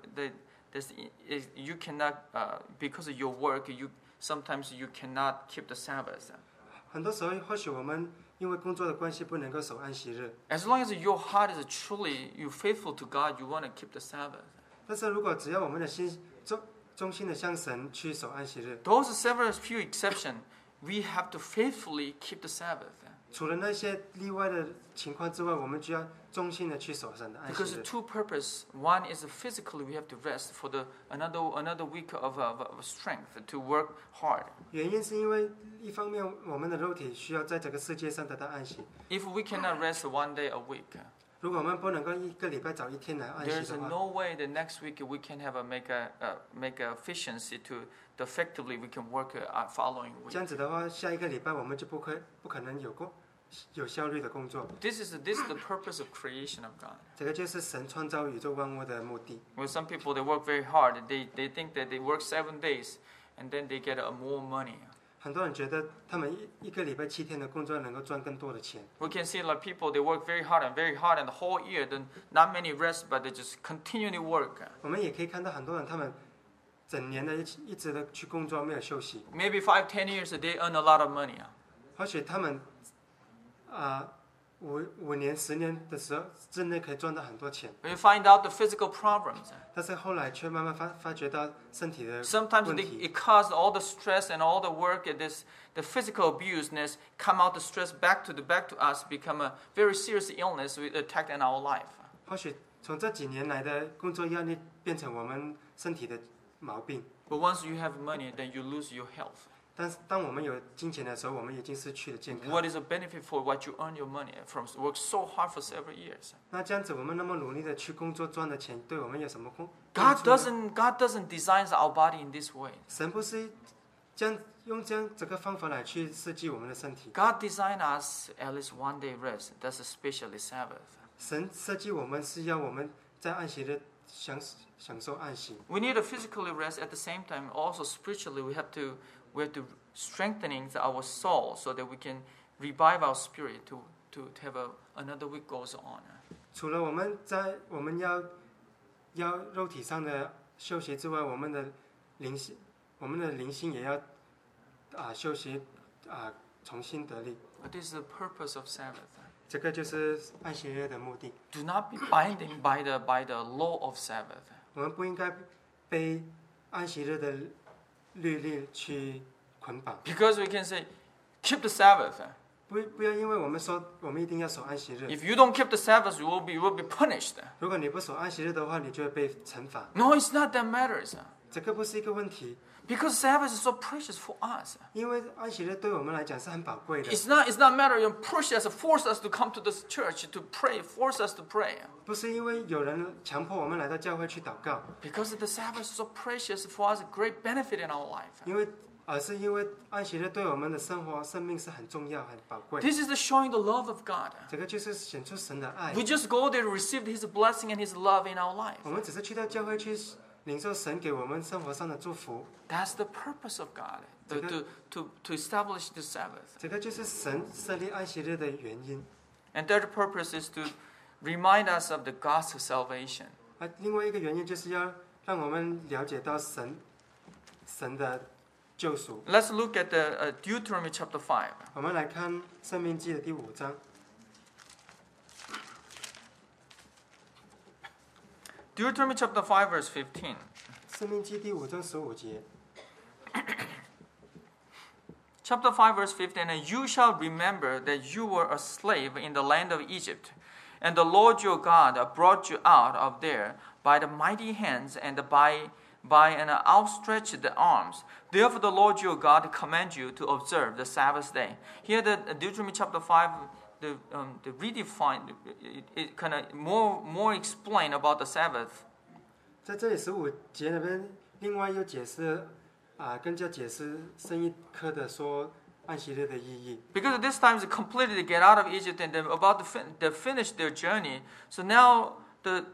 Speaker 1: you cannot because of your work, sometimes you cannot keep the Sabbath.
Speaker 2: 很多时候，或许我们因为工作的关系不能够守安息日。
Speaker 1: As long as your heart is truly you faithful to God, you want to keep the Sabbath.
Speaker 2: 但是如果只要我们的心忠心的向神去守安息日，
Speaker 1: Those several few exceptions, we have to faithfully keep the Sabbath.
Speaker 2: 除了那些例外的情况之外，我们就要忠心的去守神的安
Speaker 1: Because
Speaker 2: 息
Speaker 1: the
Speaker 2: 日。
Speaker 1: two purpose, one is physically we have to rest for another week of strength to work hard.
Speaker 2: 原因是因为一方面我们的肉体需要在这个世界上得到安息，
Speaker 1: If we cannot rest 1 day a week,
Speaker 2: 如果我们不能够一个礼拜找1天来安
Speaker 1: there
Speaker 2: 息
Speaker 1: is
Speaker 2: 的话，
Speaker 1: no way the next week we can make a efficiency to effectively we can work following
Speaker 2: 这
Speaker 1: week.
Speaker 2: 样子的话，下一个礼拜我们就不可能有效率的工作。
Speaker 1: This is the purpose of creation of God.
Speaker 2: 这个就是神创造宇宙万物的目的。
Speaker 1: Well, some people they work very hard. They think that they work 7 days and then they get more money.
Speaker 2: 很多人觉得他们一个礼拜7天的工作能够赚更多的钱。
Speaker 1: We can see like people they work very hard and the whole year, then not many rest, but they just continually work.
Speaker 2: 我们也可以看到很多人他们整年的一直的去工作，没有休息。
Speaker 1: Maybe 5-10 years they earn a lot of money.
Speaker 2: 或许他们5年10年的时候之内可以赚到很多钱，
Speaker 1: We find out the physical problems.
Speaker 2: 但是后来却慢慢发觉到身体的
Speaker 1: Sometimes
Speaker 2: 问题。
Speaker 1: it caused all the stress and all the work and the physical abuseness come out the stress back to us, become a very serious illness with attack in our life.
Speaker 2: 或许从这几年来的工作压力变成我们身体的毛病。
Speaker 1: But once you have money, then you lose your health.
Speaker 2: 但是当我们有金钱的时候，我们已经失去了健康。
Speaker 1: What is the benefit for what you earn your money from work so hard for several years?
Speaker 2: 那这样子，我们那么努力的去工作赚的钱，对我们有什么
Speaker 1: God
Speaker 2: 助呢？
Speaker 1: doesn't design our body in this way.
Speaker 2: 神不是用这个方法来去设计我们的身体。
Speaker 1: God designed us at least 1 day rest. That's especially Sabbath.
Speaker 2: 神设计我们是要我们在安息日享受安息。
Speaker 1: We need to physically rest at the same time. Also spiritually, we have to strengthening our soul so that we can revive our spirit to have another week goes on.
Speaker 2: 除了我们要肉体上的休息之外，我们的灵性也要休息重新得力。
Speaker 1: But this is the purpose of Sabbath.
Speaker 2: 这个就是安息日的目的。
Speaker 1: Do not be binding by the law of Sabbath.
Speaker 2: 我们不应该被安息日的律例去捆绑。
Speaker 1: Because we can say, keep the Sabbath.
Speaker 2: 不要因为我们说我们一定要守安息日，
Speaker 1: If you don't keep the Sabbath, you will be punished.
Speaker 2: 如果你不守安息日的话，你就会被惩罚。
Speaker 1: No, it's not that matters.
Speaker 2: 这个不是一个问题，
Speaker 1: Because Sabbath is so precious for us.
Speaker 2: 因为安息日对我们来讲是很宝贵的，
Speaker 1: It's not matter you push us, force us to come to this church to pray, force us to pray.
Speaker 2: 不是因为有人强迫我们来到教会去祷告，
Speaker 1: Because the Sabbath is so precious for us, a great benefit in our life.
Speaker 2: 而是因为安息日对我们的生活、生命是很重要、很宝贵。
Speaker 1: This is the showing the love of God.
Speaker 2: 这个就是显出神的爱。
Speaker 1: We just go there to receive His blessing and His love in our life.
Speaker 2: 我们只是去到教会去领受神给我们生活上的祝福。
Speaker 1: That's the purpose of God, to establish the Sabbath.
Speaker 2: 这个就是神设立安息日的原因。
Speaker 1: And third purpose is to remind us of the God's salvation.
Speaker 2: 另外一个原因就是要让我们了解到神的救赎。
Speaker 1: Let's look at the Deuteronomy chapter 5.
Speaker 2: 我们来看申命记的第5章。
Speaker 1: Deuteronomy chapter 5 verse 15.
Speaker 2: 申命记第5章15节。
Speaker 1: Chapter 5 verse 15. And you shall remember that you were a slave in the land of Egypt, and the Lord your God brought you out of there by the mighty hands and by an outstretched arms. Therefore the Lord your God commands you to observe the Sabbath day. Here the Deuteronomy chapter 5, the redefined, it kind of more explain about the Sabbath.
Speaker 2: 在这里15节那边，另外又解释更加解释深一刻的说安息日的意义。
Speaker 1: Because this time they completely get out of Egypt and they're about to finish their journey. So now the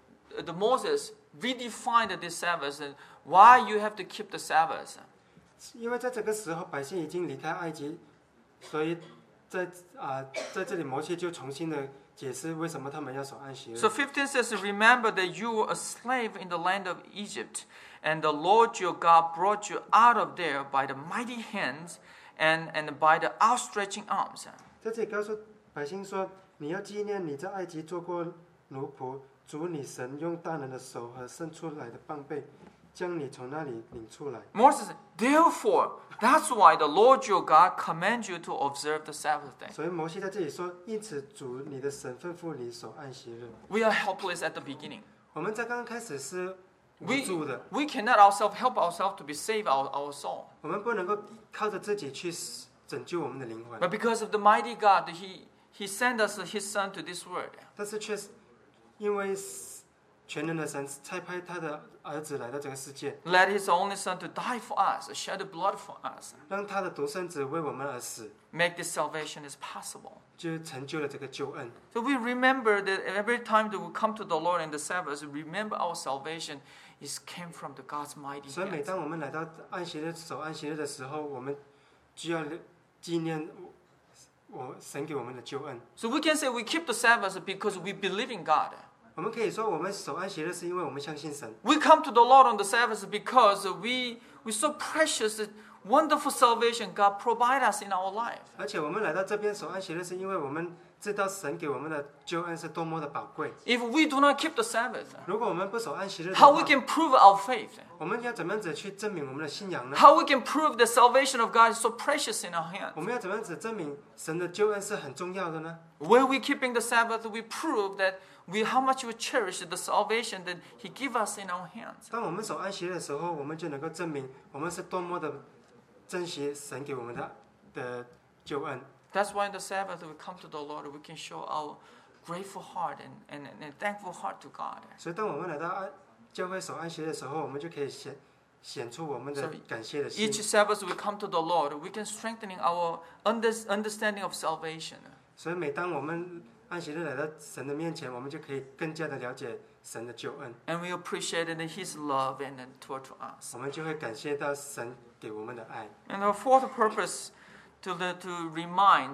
Speaker 1: Moses redefined this Sabbath and why you have to keep the Sabbath.
Speaker 2: 因为在这个时候百姓已经离开埃及，所以在这里摩西就重新的解释为什么他们要守安息日。
Speaker 1: So 15 says, remember that you were a slave in the land of Egypt, and the Lord your God brought you out of there by the mighty hands and by the outstretching arms.
Speaker 2: 在这里告诉百姓说，你要纪念你在埃及做过奴仆，主你神用大能的手和伸出来的棒背，将你从那里领出来。
Speaker 1: Moses said, therefore, that's why the Lord your God commands you to observe the Sabbath day.
Speaker 2: 所以摩西在这里说，因此主你的神吩咐你守安息日。
Speaker 1: We are helpless at the beginning.
Speaker 2: 我们在刚刚开始是无助的，
Speaker 1: We cannot help ourselves to be save our soul.
Speaker 2: 我们不能够靠着自己去拯救我们的灵魂，
Speaker 1: But because of the mighty God, He sent us His Son to this world.
Speaker 2: 但是却是因为全能的神差派他的儿子来到这个世界，
Speaker 1: Let His only Son to die for us, shed blood for us.
Speaker 2: 让他的独生子为我们而死，
Speaker 1: Make this salvation is possible.
Speaker 2: 就成就了这个救恩。
Speaker 1: So we remember that every time that we come to the Lord in the Sabbath, remember our salvation is came from the God's mighty
Speaker 2: 所以每
Speaker 1: hands.
Speaker 2: 当我们来到安息日守安息日的时候，我们就要纪念神给我们的救恩。
Speaker 1: So we can say we keep the Sabbath because we believe in God.
Speaker 2: 我们可以说，我们守安息日是因为我们相信神。
Speaker 1: We come to the Lord on the Sabbath because we so precious, wonderful salvation God provide us in our life.
Speaker 2: 而且我们来到这边守安息日，是因为我们知道神给我们的救恩是多么的宝贵。
Speaker 1: If we do not keep the Sabbath,
Speaker 2: 如果我们不守安息日的
Speaker 1: how
Speaker 2: 话
Speaker 1: we，can prove our faith?
Speaker 2: 我们要怎么样子去证明我们的信仰呢？
Speaker 1: How we can prove the salvation of God is so precious in our hands?
Speaker 2: 我们要怎么样子证明神的救恩是很重要的呢？
Speaker 1: When we keeping the Sabbath, we prove that how much we cherish the salvation that He give us in our hands.
Speaker 2: 当我们守安息日的时候，我们就能够证明我们是多么的珍惜神给我们的救恩。
Speaker 1: That's why in the Sabbath we come to the Lord, we can show our grateful heart and thankful heart to God.
Speaker 2: 所以，當我們嚟到教會守安息的時候，我們就可以顯出我們的感謝的心。
Speaker 1: Each Sabbath we come to the Lord, we can strengthening our understanding of salvation.
Speaker 2: 所以，每當我們安息日來到神的面前，我們就可以更加的了解神的救恩。
Speaker 1: And we appreciate His love and toward to us.
Speaker 2: 我們就會感謝到神給我們的愛。
Speaker 1: And the fourth purpose to remind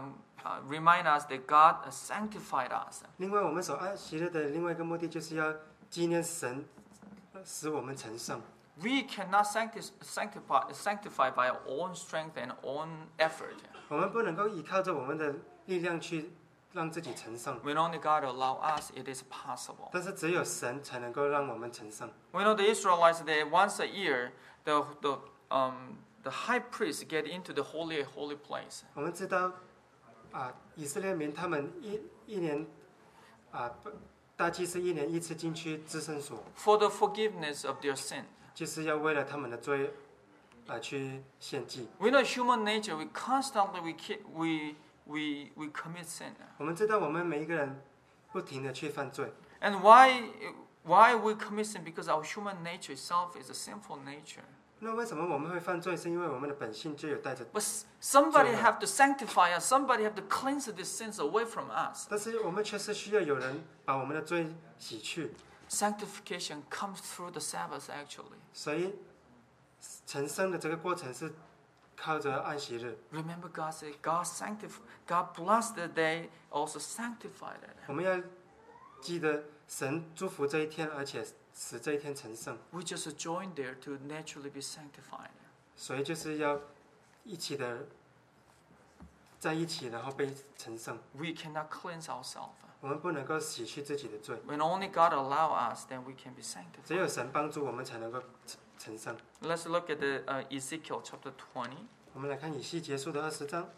Speaker 1: us that God sanctified us.
Speaker 2: 另外，我們守安息日的另外一個目的，就是要紀念神使我們成聖。
Speaker 1: We cannot sanctify by our own strength and own effort.
Speaker 2: 我們不能夠依靠着我們的力量去让自己成圣，
Speaker 1: When only God allow us, it is possible.
Speaker 2: 但是只有神才能够让我们成圣。
Speaker 1: We know the Israelites, they once a year, the high priest get into the holy place.
Speaker 2: 我们知道以色列民他们一年大祭司1年1次进去至圣所，
Speaker 1: For the forgiveness of their sin.
Speaker 2: 就是要为了他们的罪来去献祭。
Speaker 1: We know human nature. We constantly we commit sin.
Speaker 2: 我们知道我们每一个人不停的去犯罪，
Speaker 1: And why we commit sin? Because our human nature itself is a sinful nature.
Speaker 2: 那为什么我们会犯罪？是因为我们的本性就有带着。
Speaker 1: But somebody have to sanctify us. Somebody have to cleanse these sins away from us.
Speaker 2: 但是我们确实需要有人把我们的罪洗去，
Speaker 1: Sanctification comes through the Sabbath, actually.
Speaker 2: 所以成圣的这个过程是靠着安息日。
Speaker 1: Remember, God said, God blessed the day, also sanctified it.
Speaker 2: 我们要记得神祝福这一天，而且使这一天成圣。
Speaker 1: We just join there to naturally be sanctified.
Speaker 2: 所以就是要一起的在一起，然后被成圣。
Speaker 1: We cannot cleanse ourselves.
Speaker 2: 我们不能够洗去自己的罪，
Speaker 1: When only God allow us, then we can be
Speaker 2: 只有
Speaker 1: sanctified.
Speaker 2: 神帮助我们才能够成圣。
Speaker 1: Let's look at the Ezekiel chapter 20.
Speaker 2: 我们来看以西结书的20章，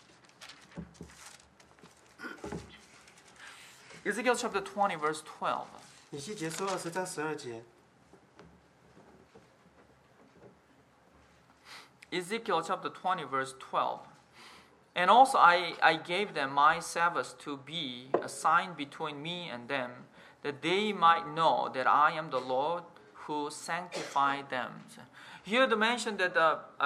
Speaker 1: Ezekiel chapter 20, verse 12.
Speaker 2: 以西结书20章12节。
Speaker 1: Ezekiel chapter 20, verse 12. And also I gave them my Sabbath to be a sign between me and them, that they might know that I am the Lord who sanctified them. Here the mention that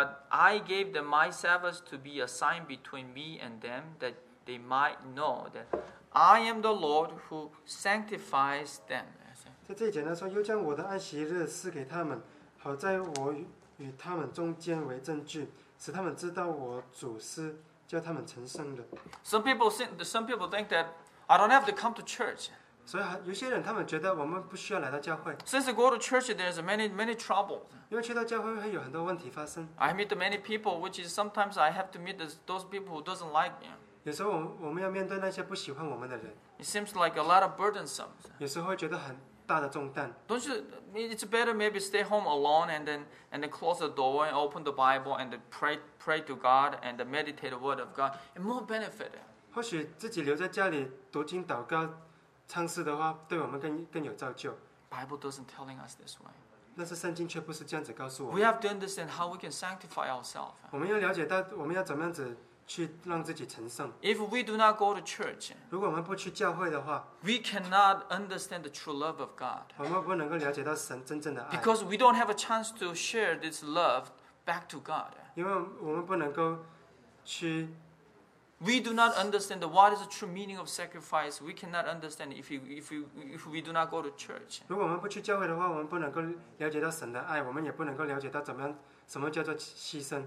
Speaker 1: I gave them my Sabbath to be a sign between me and them, that they might know that I am the Lord who sanctifies them.
Speaker 2: 在这一节呢说，又将我的安息日赐给他们，好在我与他们中间为证据，使他们知道我主是叫他们成圣的。
Speaker 1: Some people think that I don't have to come to church.
Speaker 2: 所以有些人他们觉得我们不需要来到教会，
Speaker 1: Since I go to church, there's many troubles.
Speaker 2: 因为去到教会会有很多问题发生。
Speaker 1: I meet many people, which is sometimes I have to meet those people who doesn't like me.
Speaker 2: 有时候我们要面对那些不喜欢我们的人，
Speaker 1: It seems like a lot of burdensome.
Speaker 2: 有时候会觉得很大的重担。
Speaker 1: Don't you? It's better maybe stay home alone and then close the door and open the Bible and then pray to God and then meditate the Word of God. And more benefit.
Speaker 2: 或许自己留在家里读经祷告、唱诗的话，对我们更有造就。
Speaker 1: Bible doesn't telling us this way.
Speaker 2: 但是圣经却不是这样子告诉我
Speaker 1: We
Speaker 2: 们。
Speaker 1: have to understand how we can sanctify ourselves.
Speaker 2: 我们要了解到我们要怎么样子去让自己成圣。
Speaker 1: If we do not go to church,
Speaker 2: 如果我们不去教会的话，
Speaker 1: we cannot understand the true love of God.
Speaker 2: 我们不能够了解到神真正的爱，
Speaker 1: Because we don't have a chance to share this love back to God.
Speaker 2: 因为我们不能够去
Speaker 1: We do not understand what is the true meaning of sacrifice. We cannot understand if we do not go to church.
Speaker 2: 如果我们不去教会的话，我们不能够了解到神的爱，我们也不能够了解到什么叫做牺牲。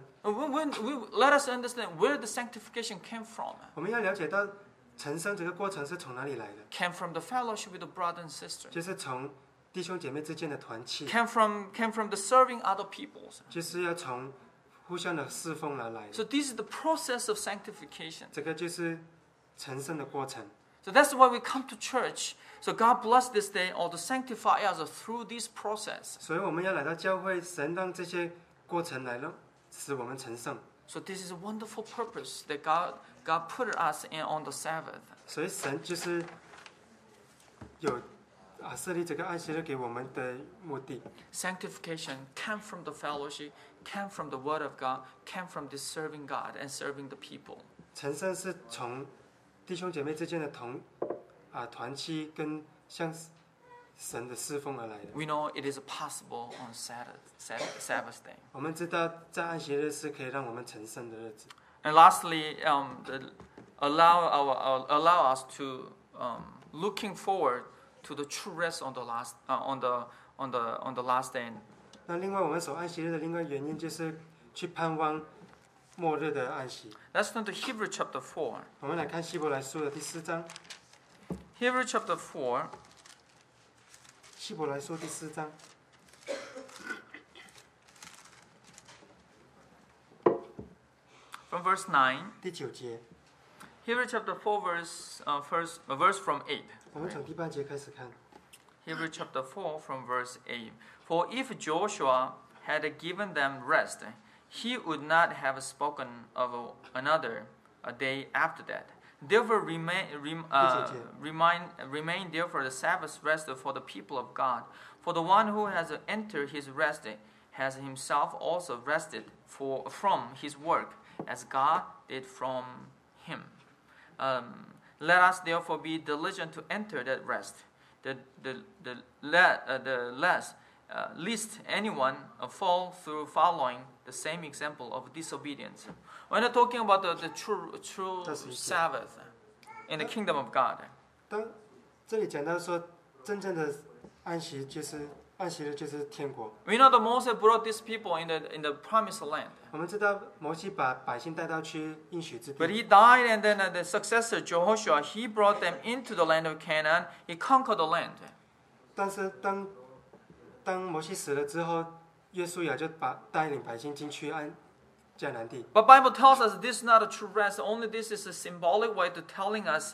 Speaker 1: Let us understand where the sanctification came from.
Speaker 2: 我们要了解到成圣这个过程是从哪里来的，
Speaker 1: Came from the fellowship with the brother and sister.
Speaker 2: 就是从弟兄姐妹之间的团契，
Speaker 1: Came from the serving other peoples.
Speaker 2: 就是要从互相的侍奉而来的。
Speaker 1: So this is the process of sanctification.
Speaker 2: 这个就是成圣的过程。
Speaker 1: So that's why we come to church. So God bless this day or to sanctify us through this process.
Speaker 2: 所以我们要来到教会，神让这些过程来让使我们成圣。
Speaker 1: So this is a wonderful purpose that God put us in on the Sabbath.
Speaker 2: 所以神就是有设立这个安息日给我们的目的。
Speaker 1: Sanctification came from the fellowship, came from the Word of God, came from this serving God and serving the people.
Speaker 2: 成圣是从弟兄姐妹之间的团契跟向神的侍奉而来的。
Speaker 1: We know it is possible on Sabbath day.
Speaker 2: 我们知道在安息日是可以让我们成圣的日子。
Speaker 1: And lastly, allow us to looking forward to the true rest on the last day.
Speaker 2: 那另外我们守安息日的另外原因就是去盼望末日的安息。
Speaker 1: Let's turn to Hebrew chapter 4.
Speaker 2: 我们来看希伯来书的第4章。
Speaker 1: Hebrew chapter 4,
Speaker 2: 希伯来书第4章
Speaker 1: from verse 9.
Speaker 2: 第9节。
Speaker 1: Hebrews chapter 4 verse from 8.
Speaker 2: 我们从第8节开始看。
Speaker 1: Hebrews chapter 4 from verse 8. For if Joshua had given them rest, he would not have spoken of another a day after that. Therefore remain therefore the Sabbath rest for the people of God. For the one who has entered his rest has himself also rested from his work, as God did from him. Let us therefore be diligent to enter that rest, lest anyone fall through following the same example of disobedience. We're not talking about the true Sabbath in the kingdom of God.
Speaker 2: 当这里讲到说，真正的安息就是安息日就是天国。
Speaker 1: We know that Moses brought these people in the promised land.
Speaker 2: 我们知道摩西把百姓带到去应许之
Speaker 1: But
Speaker 2: 地，
Speaker 1: he died, and then the successor Jehoshua, he brought them into the land of Canaan. He conquered the land.
Speaker 2: 但是当摩西死了之后，约书亚就带领百姓进去迦南地。
Speaker 1: But Bible tells us this is not a true rest. Only this is a symbolic way to telling us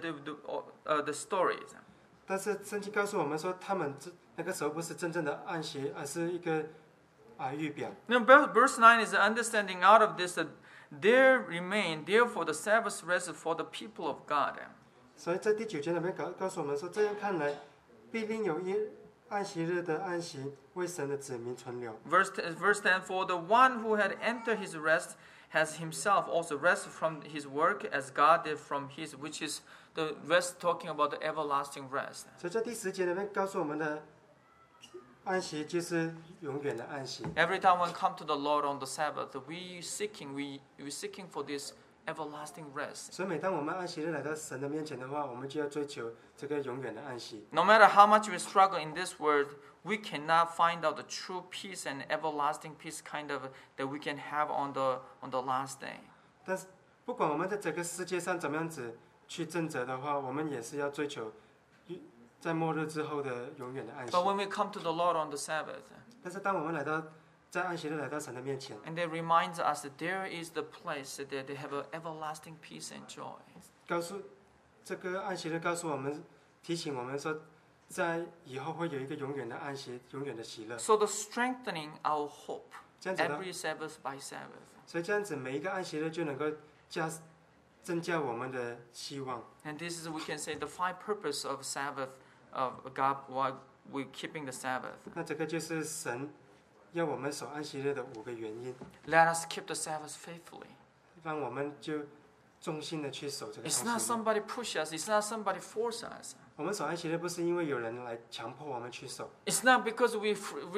Speaker 1: the stories.
Speaker 2: 但是圣经告诉我们说，他们那个时候不是真正的安息，而是一个预表。
Speaker 1: Now, verse 9 is the understanding out of this that there remain therefore the Sabbath rest for the people of God.
Speaker 2: 所以在第9节那边告诉我们说，这样看来，必定有一安息日的安息为神的子民存留。
Speaker 1: Verse 10, for the one who had entered his rest has himself also rested from his work as God did from his, which is the rest talking about the everlasting rest.
Speaker 2: 所以在第10节那边告诉我们的安息就是永远的安息。
Speaker 1: Every time we come to the Lord on the Sabbath, we seeking for this everlasting rest.
Speaker 2: 所以每当我们安息日来到神的面前的话，我们就要追求这个永远的安息。
Speaker 1: No matter how much we struggle in this world, we cannot find out the true peace and everlasting peace kind of that we can have on the last day.
Speaker 2: 但是不管我们在整个世界上怎么样子去挣扎的话，我们也是要追求在末日之后的永远的安息。
Speaker 1: But when we come to the Lord on the Sabbath,
Speaker 2: 但是当我们在安息日来到神的面前，
Speaker 1: and it reminds us that there is the place that they have an everlasting peace and joy.
Speaker 2: 这个安息日告诉我们，提醒我们说，在以后会有一个永远的安息，永远的喜乐。
Speaker 1: So the strengthening our hope
Speaker 2: 这样子呢，
Speaker 1: every Sabbath by Sabbath.
Speaker 2: 所以这样子每一个安息日就能够增加我们的希望。
Speaker 1: And this is, we can say, the 5 purpose of Sabbath, of God, why we're keeping the Sabbath.
Speaker 2: 那这个就是神要我们守安息日的5个原因，
Speaker 1: Let us keep the Sabbath faithfully.
Speaker 2: 让我们就忠心的去守这个
Speaker 1: It's not
Speaker 2: 安息日。
Speaker 1: somebody push us. It's not somebody force us.
Speaker 2: 我们守安息日不是因为有人来强迫我们去守，
Speaker 1: It's not because we're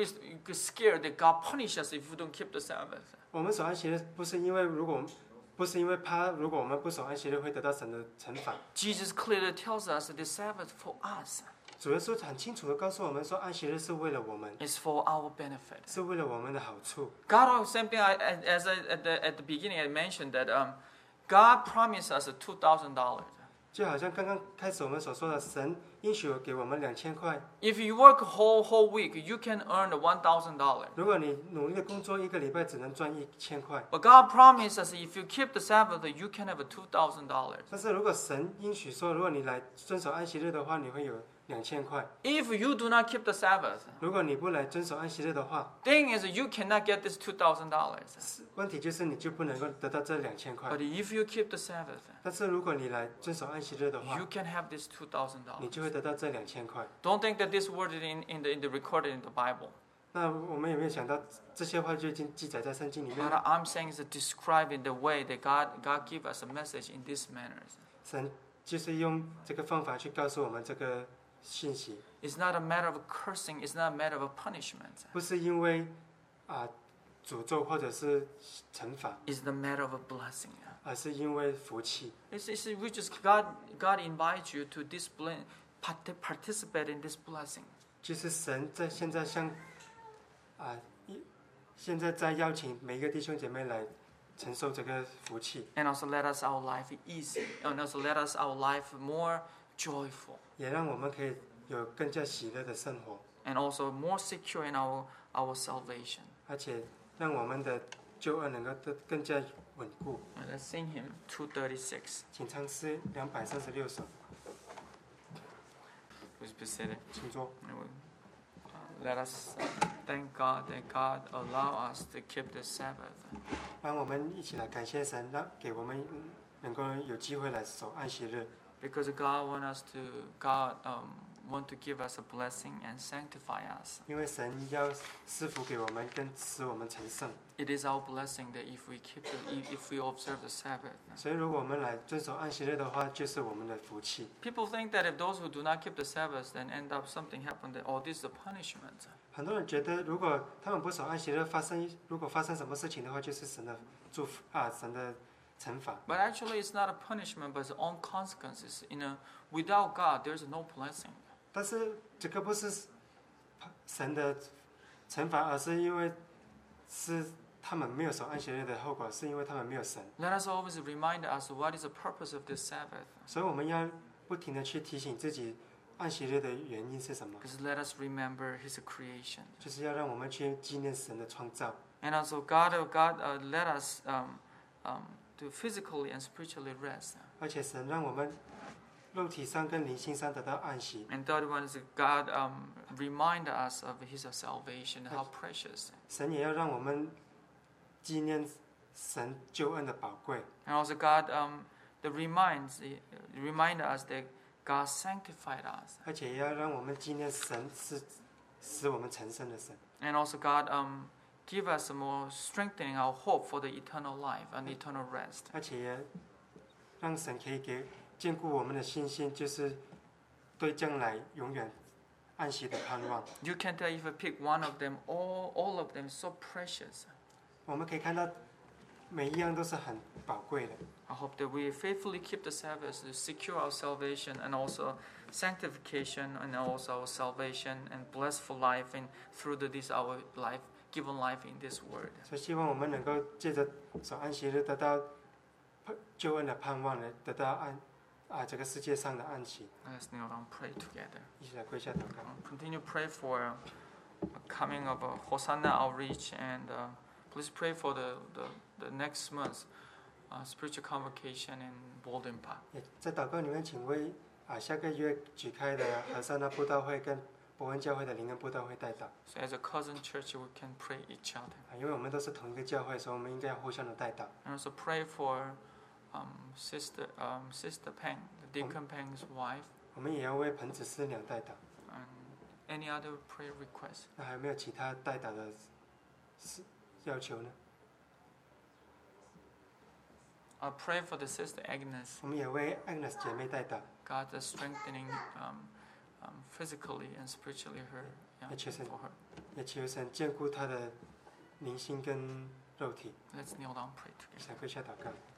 Speaker 1: scared that God punish us if we don't keep the Sabbath.
Speaker 2: 我们守安息日不是因为怕如果我们不守安息日会得到神的惩罚。
Speaker 1: Jesus clearly tells us that the Sabbath for us
Speaker 2: 主耶稣很清楚的告诉我们说，安息日是为了我们，
Speaker 1: is for our benefit.
Speaker 2: 是为了我们的好处。
Speaker 1: God, same thing as at the beginning I mentioned that God promised us $2,000.
Speaker 2: 就好像刚刚开始我们所说的，神应许给我们2000块。
Speaker 1: If you work whole week, you can earn $1,000.
Speaker 2: 如果你努力的工作1个礼拜，只能赚1000块。
Speaker 1: But God promised us if you keep the Sabbath, you can have $2,000.
Speaker 2: 但是如果神应许说，如果你来遵守安息日的话，你会有2000块。
Speaker 1: If you do not keep the Sabbath,
Speaker 2: 如果你不来遵守安息日的话，
Speaker 1: thing is you cannot get this $2,000.
Speaker 2: 问题就是你就不能够得到这2000块
Speaker 1: But。if you keep the Sabbath,
Speaker 2: 但是如果你来遵守安息日的话
Speaker 1: you，can have this
Speaker 2: 你
Speaker 1: $2,000.
Speaker 2: 就会得到这2000块。
Speaker 1: Don't think that this word is in the recorded in the Bible.
Speaker 2: 那我们有没有想到这些话就已经记载在圣经里面
Speaker 1: What？ I'm saying is described in the way that God give us a message in this manner.
Speaker 2: 神就是用这个方法去告诉我们这个信息，
Speaker 1: It's not a matter of cursing. It's not a matter of punishment.
Speaker 2: 不是因为诅咒或者是惩罚，
Speaker 1: It's the matter of a blessing.
Speaker 2: 而是因为福气。
Speaker 1: It's we just God invites you to discipline, participate in this blessing.
Speaker 2: 就是神现在现在在邀请每一个弟兄姐妹来承受这个福气，
Speaker 1: And also let us our life easy. And also let us our life more joyful.
Speaker 2: 也让我们可以有更加喜乐的生活，
Speaker 1: And also more secure in our salvation.
Speaker 2: 而且让我们的救恩能够更加稳固。
Speaker 1: Let's sing hymn 236.
Speaker 2: 请唱诗236首，
Speaker 1: Please be seated.
Speaker 2: 请坐。
Speaker 1: Let us thank God that God allow us to keep the Sabbath.
Speaker 2: 让我们一起来感谢神，给我们能够有机会来守安息日。
Speaker 1: Because God want to give us a blessing and sanctify us.
Speaker 2: 因为神要赐福给我们，跟使我们成圣。
Speaker 1: It is our blessing that if we observe the Sabbath.
Speaker 2: 所以，如果我们来遵守安息日的话，就是我们的福气。
Speaker 1: People think that if those who do not keep the Sabbath, then end up something happened that this is a punishment.
Speaker 2: 很多人觉得，如果他们不守安息日，如果发生什么事情的话，就是神的祝福神的惩罚。
Speaker 1: But actually, it's not a punishment, but its own consequences. Without God, there's no blessing.
Speaker 2: 但是这个不是神的惩罚，而是因为是他们没有守安息日的后果，是因为他们没有神。
Speaker 1: Let us always remind us what is the purpose of this Sabbath.
Speaker 2: 所以我们要不停的去提醒自己，安息日的原因是什么？
Speaker 1: Because let us remember His creation.
Speaker 2: 就是要让我们去纪念神的创造。
Speaker 1: And also, God let us to physically and spiritually rest.
Speaker 2: 而且神让我们肉体上跟灵性上得到安息。
Speaker 1: And third one is God remind us of His salvation, how precious.
Speaker 2: 神也要让我们纪念神救恩的宝贵。
Speaker 1: And also God remind us that God sanctified us.
Speaker 2: 而且也要让我们纪念神是使我们成圣的神。
Speaker 1: And also God give us more strengthening our hope for the eternal life and eternal rest.
Speaker 2: 而且也让神可以坚固我们的信心，就是对将来永远安息的盼望。
Speaker 1: You can tell if I pick one of them, all of them so precious.
Speaker 2: 我们可以看到每一样都是很宝贵的。
Speaker 1: I hope that we faithfully keep the Sabbath to secure our salvation and also sanctification and also our salvation and blessed for life and through this our life, given life in this world.
Speaker 2: 所以希望我们能够借着守安息日得到救恩的盼望，来得到这个世界上的安息。
Speaker 1: Let's kneel down, pray together.
Speaker 2: 一起来跪下祷告。
Speaker 1: Continue pray for coming of Hosanna outreach and please pray for the next month spiritual convocation in Bolden Park.
Speaker 2: 也在祷告里面，请为下个月举开的和善那布道会跟伯恩教会的灵恩布道会代祷。
Speaker 1: So as a cousin church, we can pray each other.
Speaker 2: 因为我们都是同一个教会，所以我们应该要互相的代祷。
Speaker 1: And also pray for Sister Peng, the Deacon Peng's wife,
Speaker 2: 我们也要为彭子师娘代祷。
Speaker 1: and any other prayer requests.
Speaker 2: 那还有没有其他代祷的要求呢？
Speaker 1: Pray for the Sister Agnes.
Speaker 2: 我们也为 Agnes 姐妹代祷。
Speaker 1: God is strengthening physically and spiritually her, for her.
Speaker 2: 也求神眷顾她的灵性跟肉体。
Speaker 1: Let's kneel down, pray
Speaker 2: 一
Speaker 1: together.
Speaker 2: 起来跪下祷告。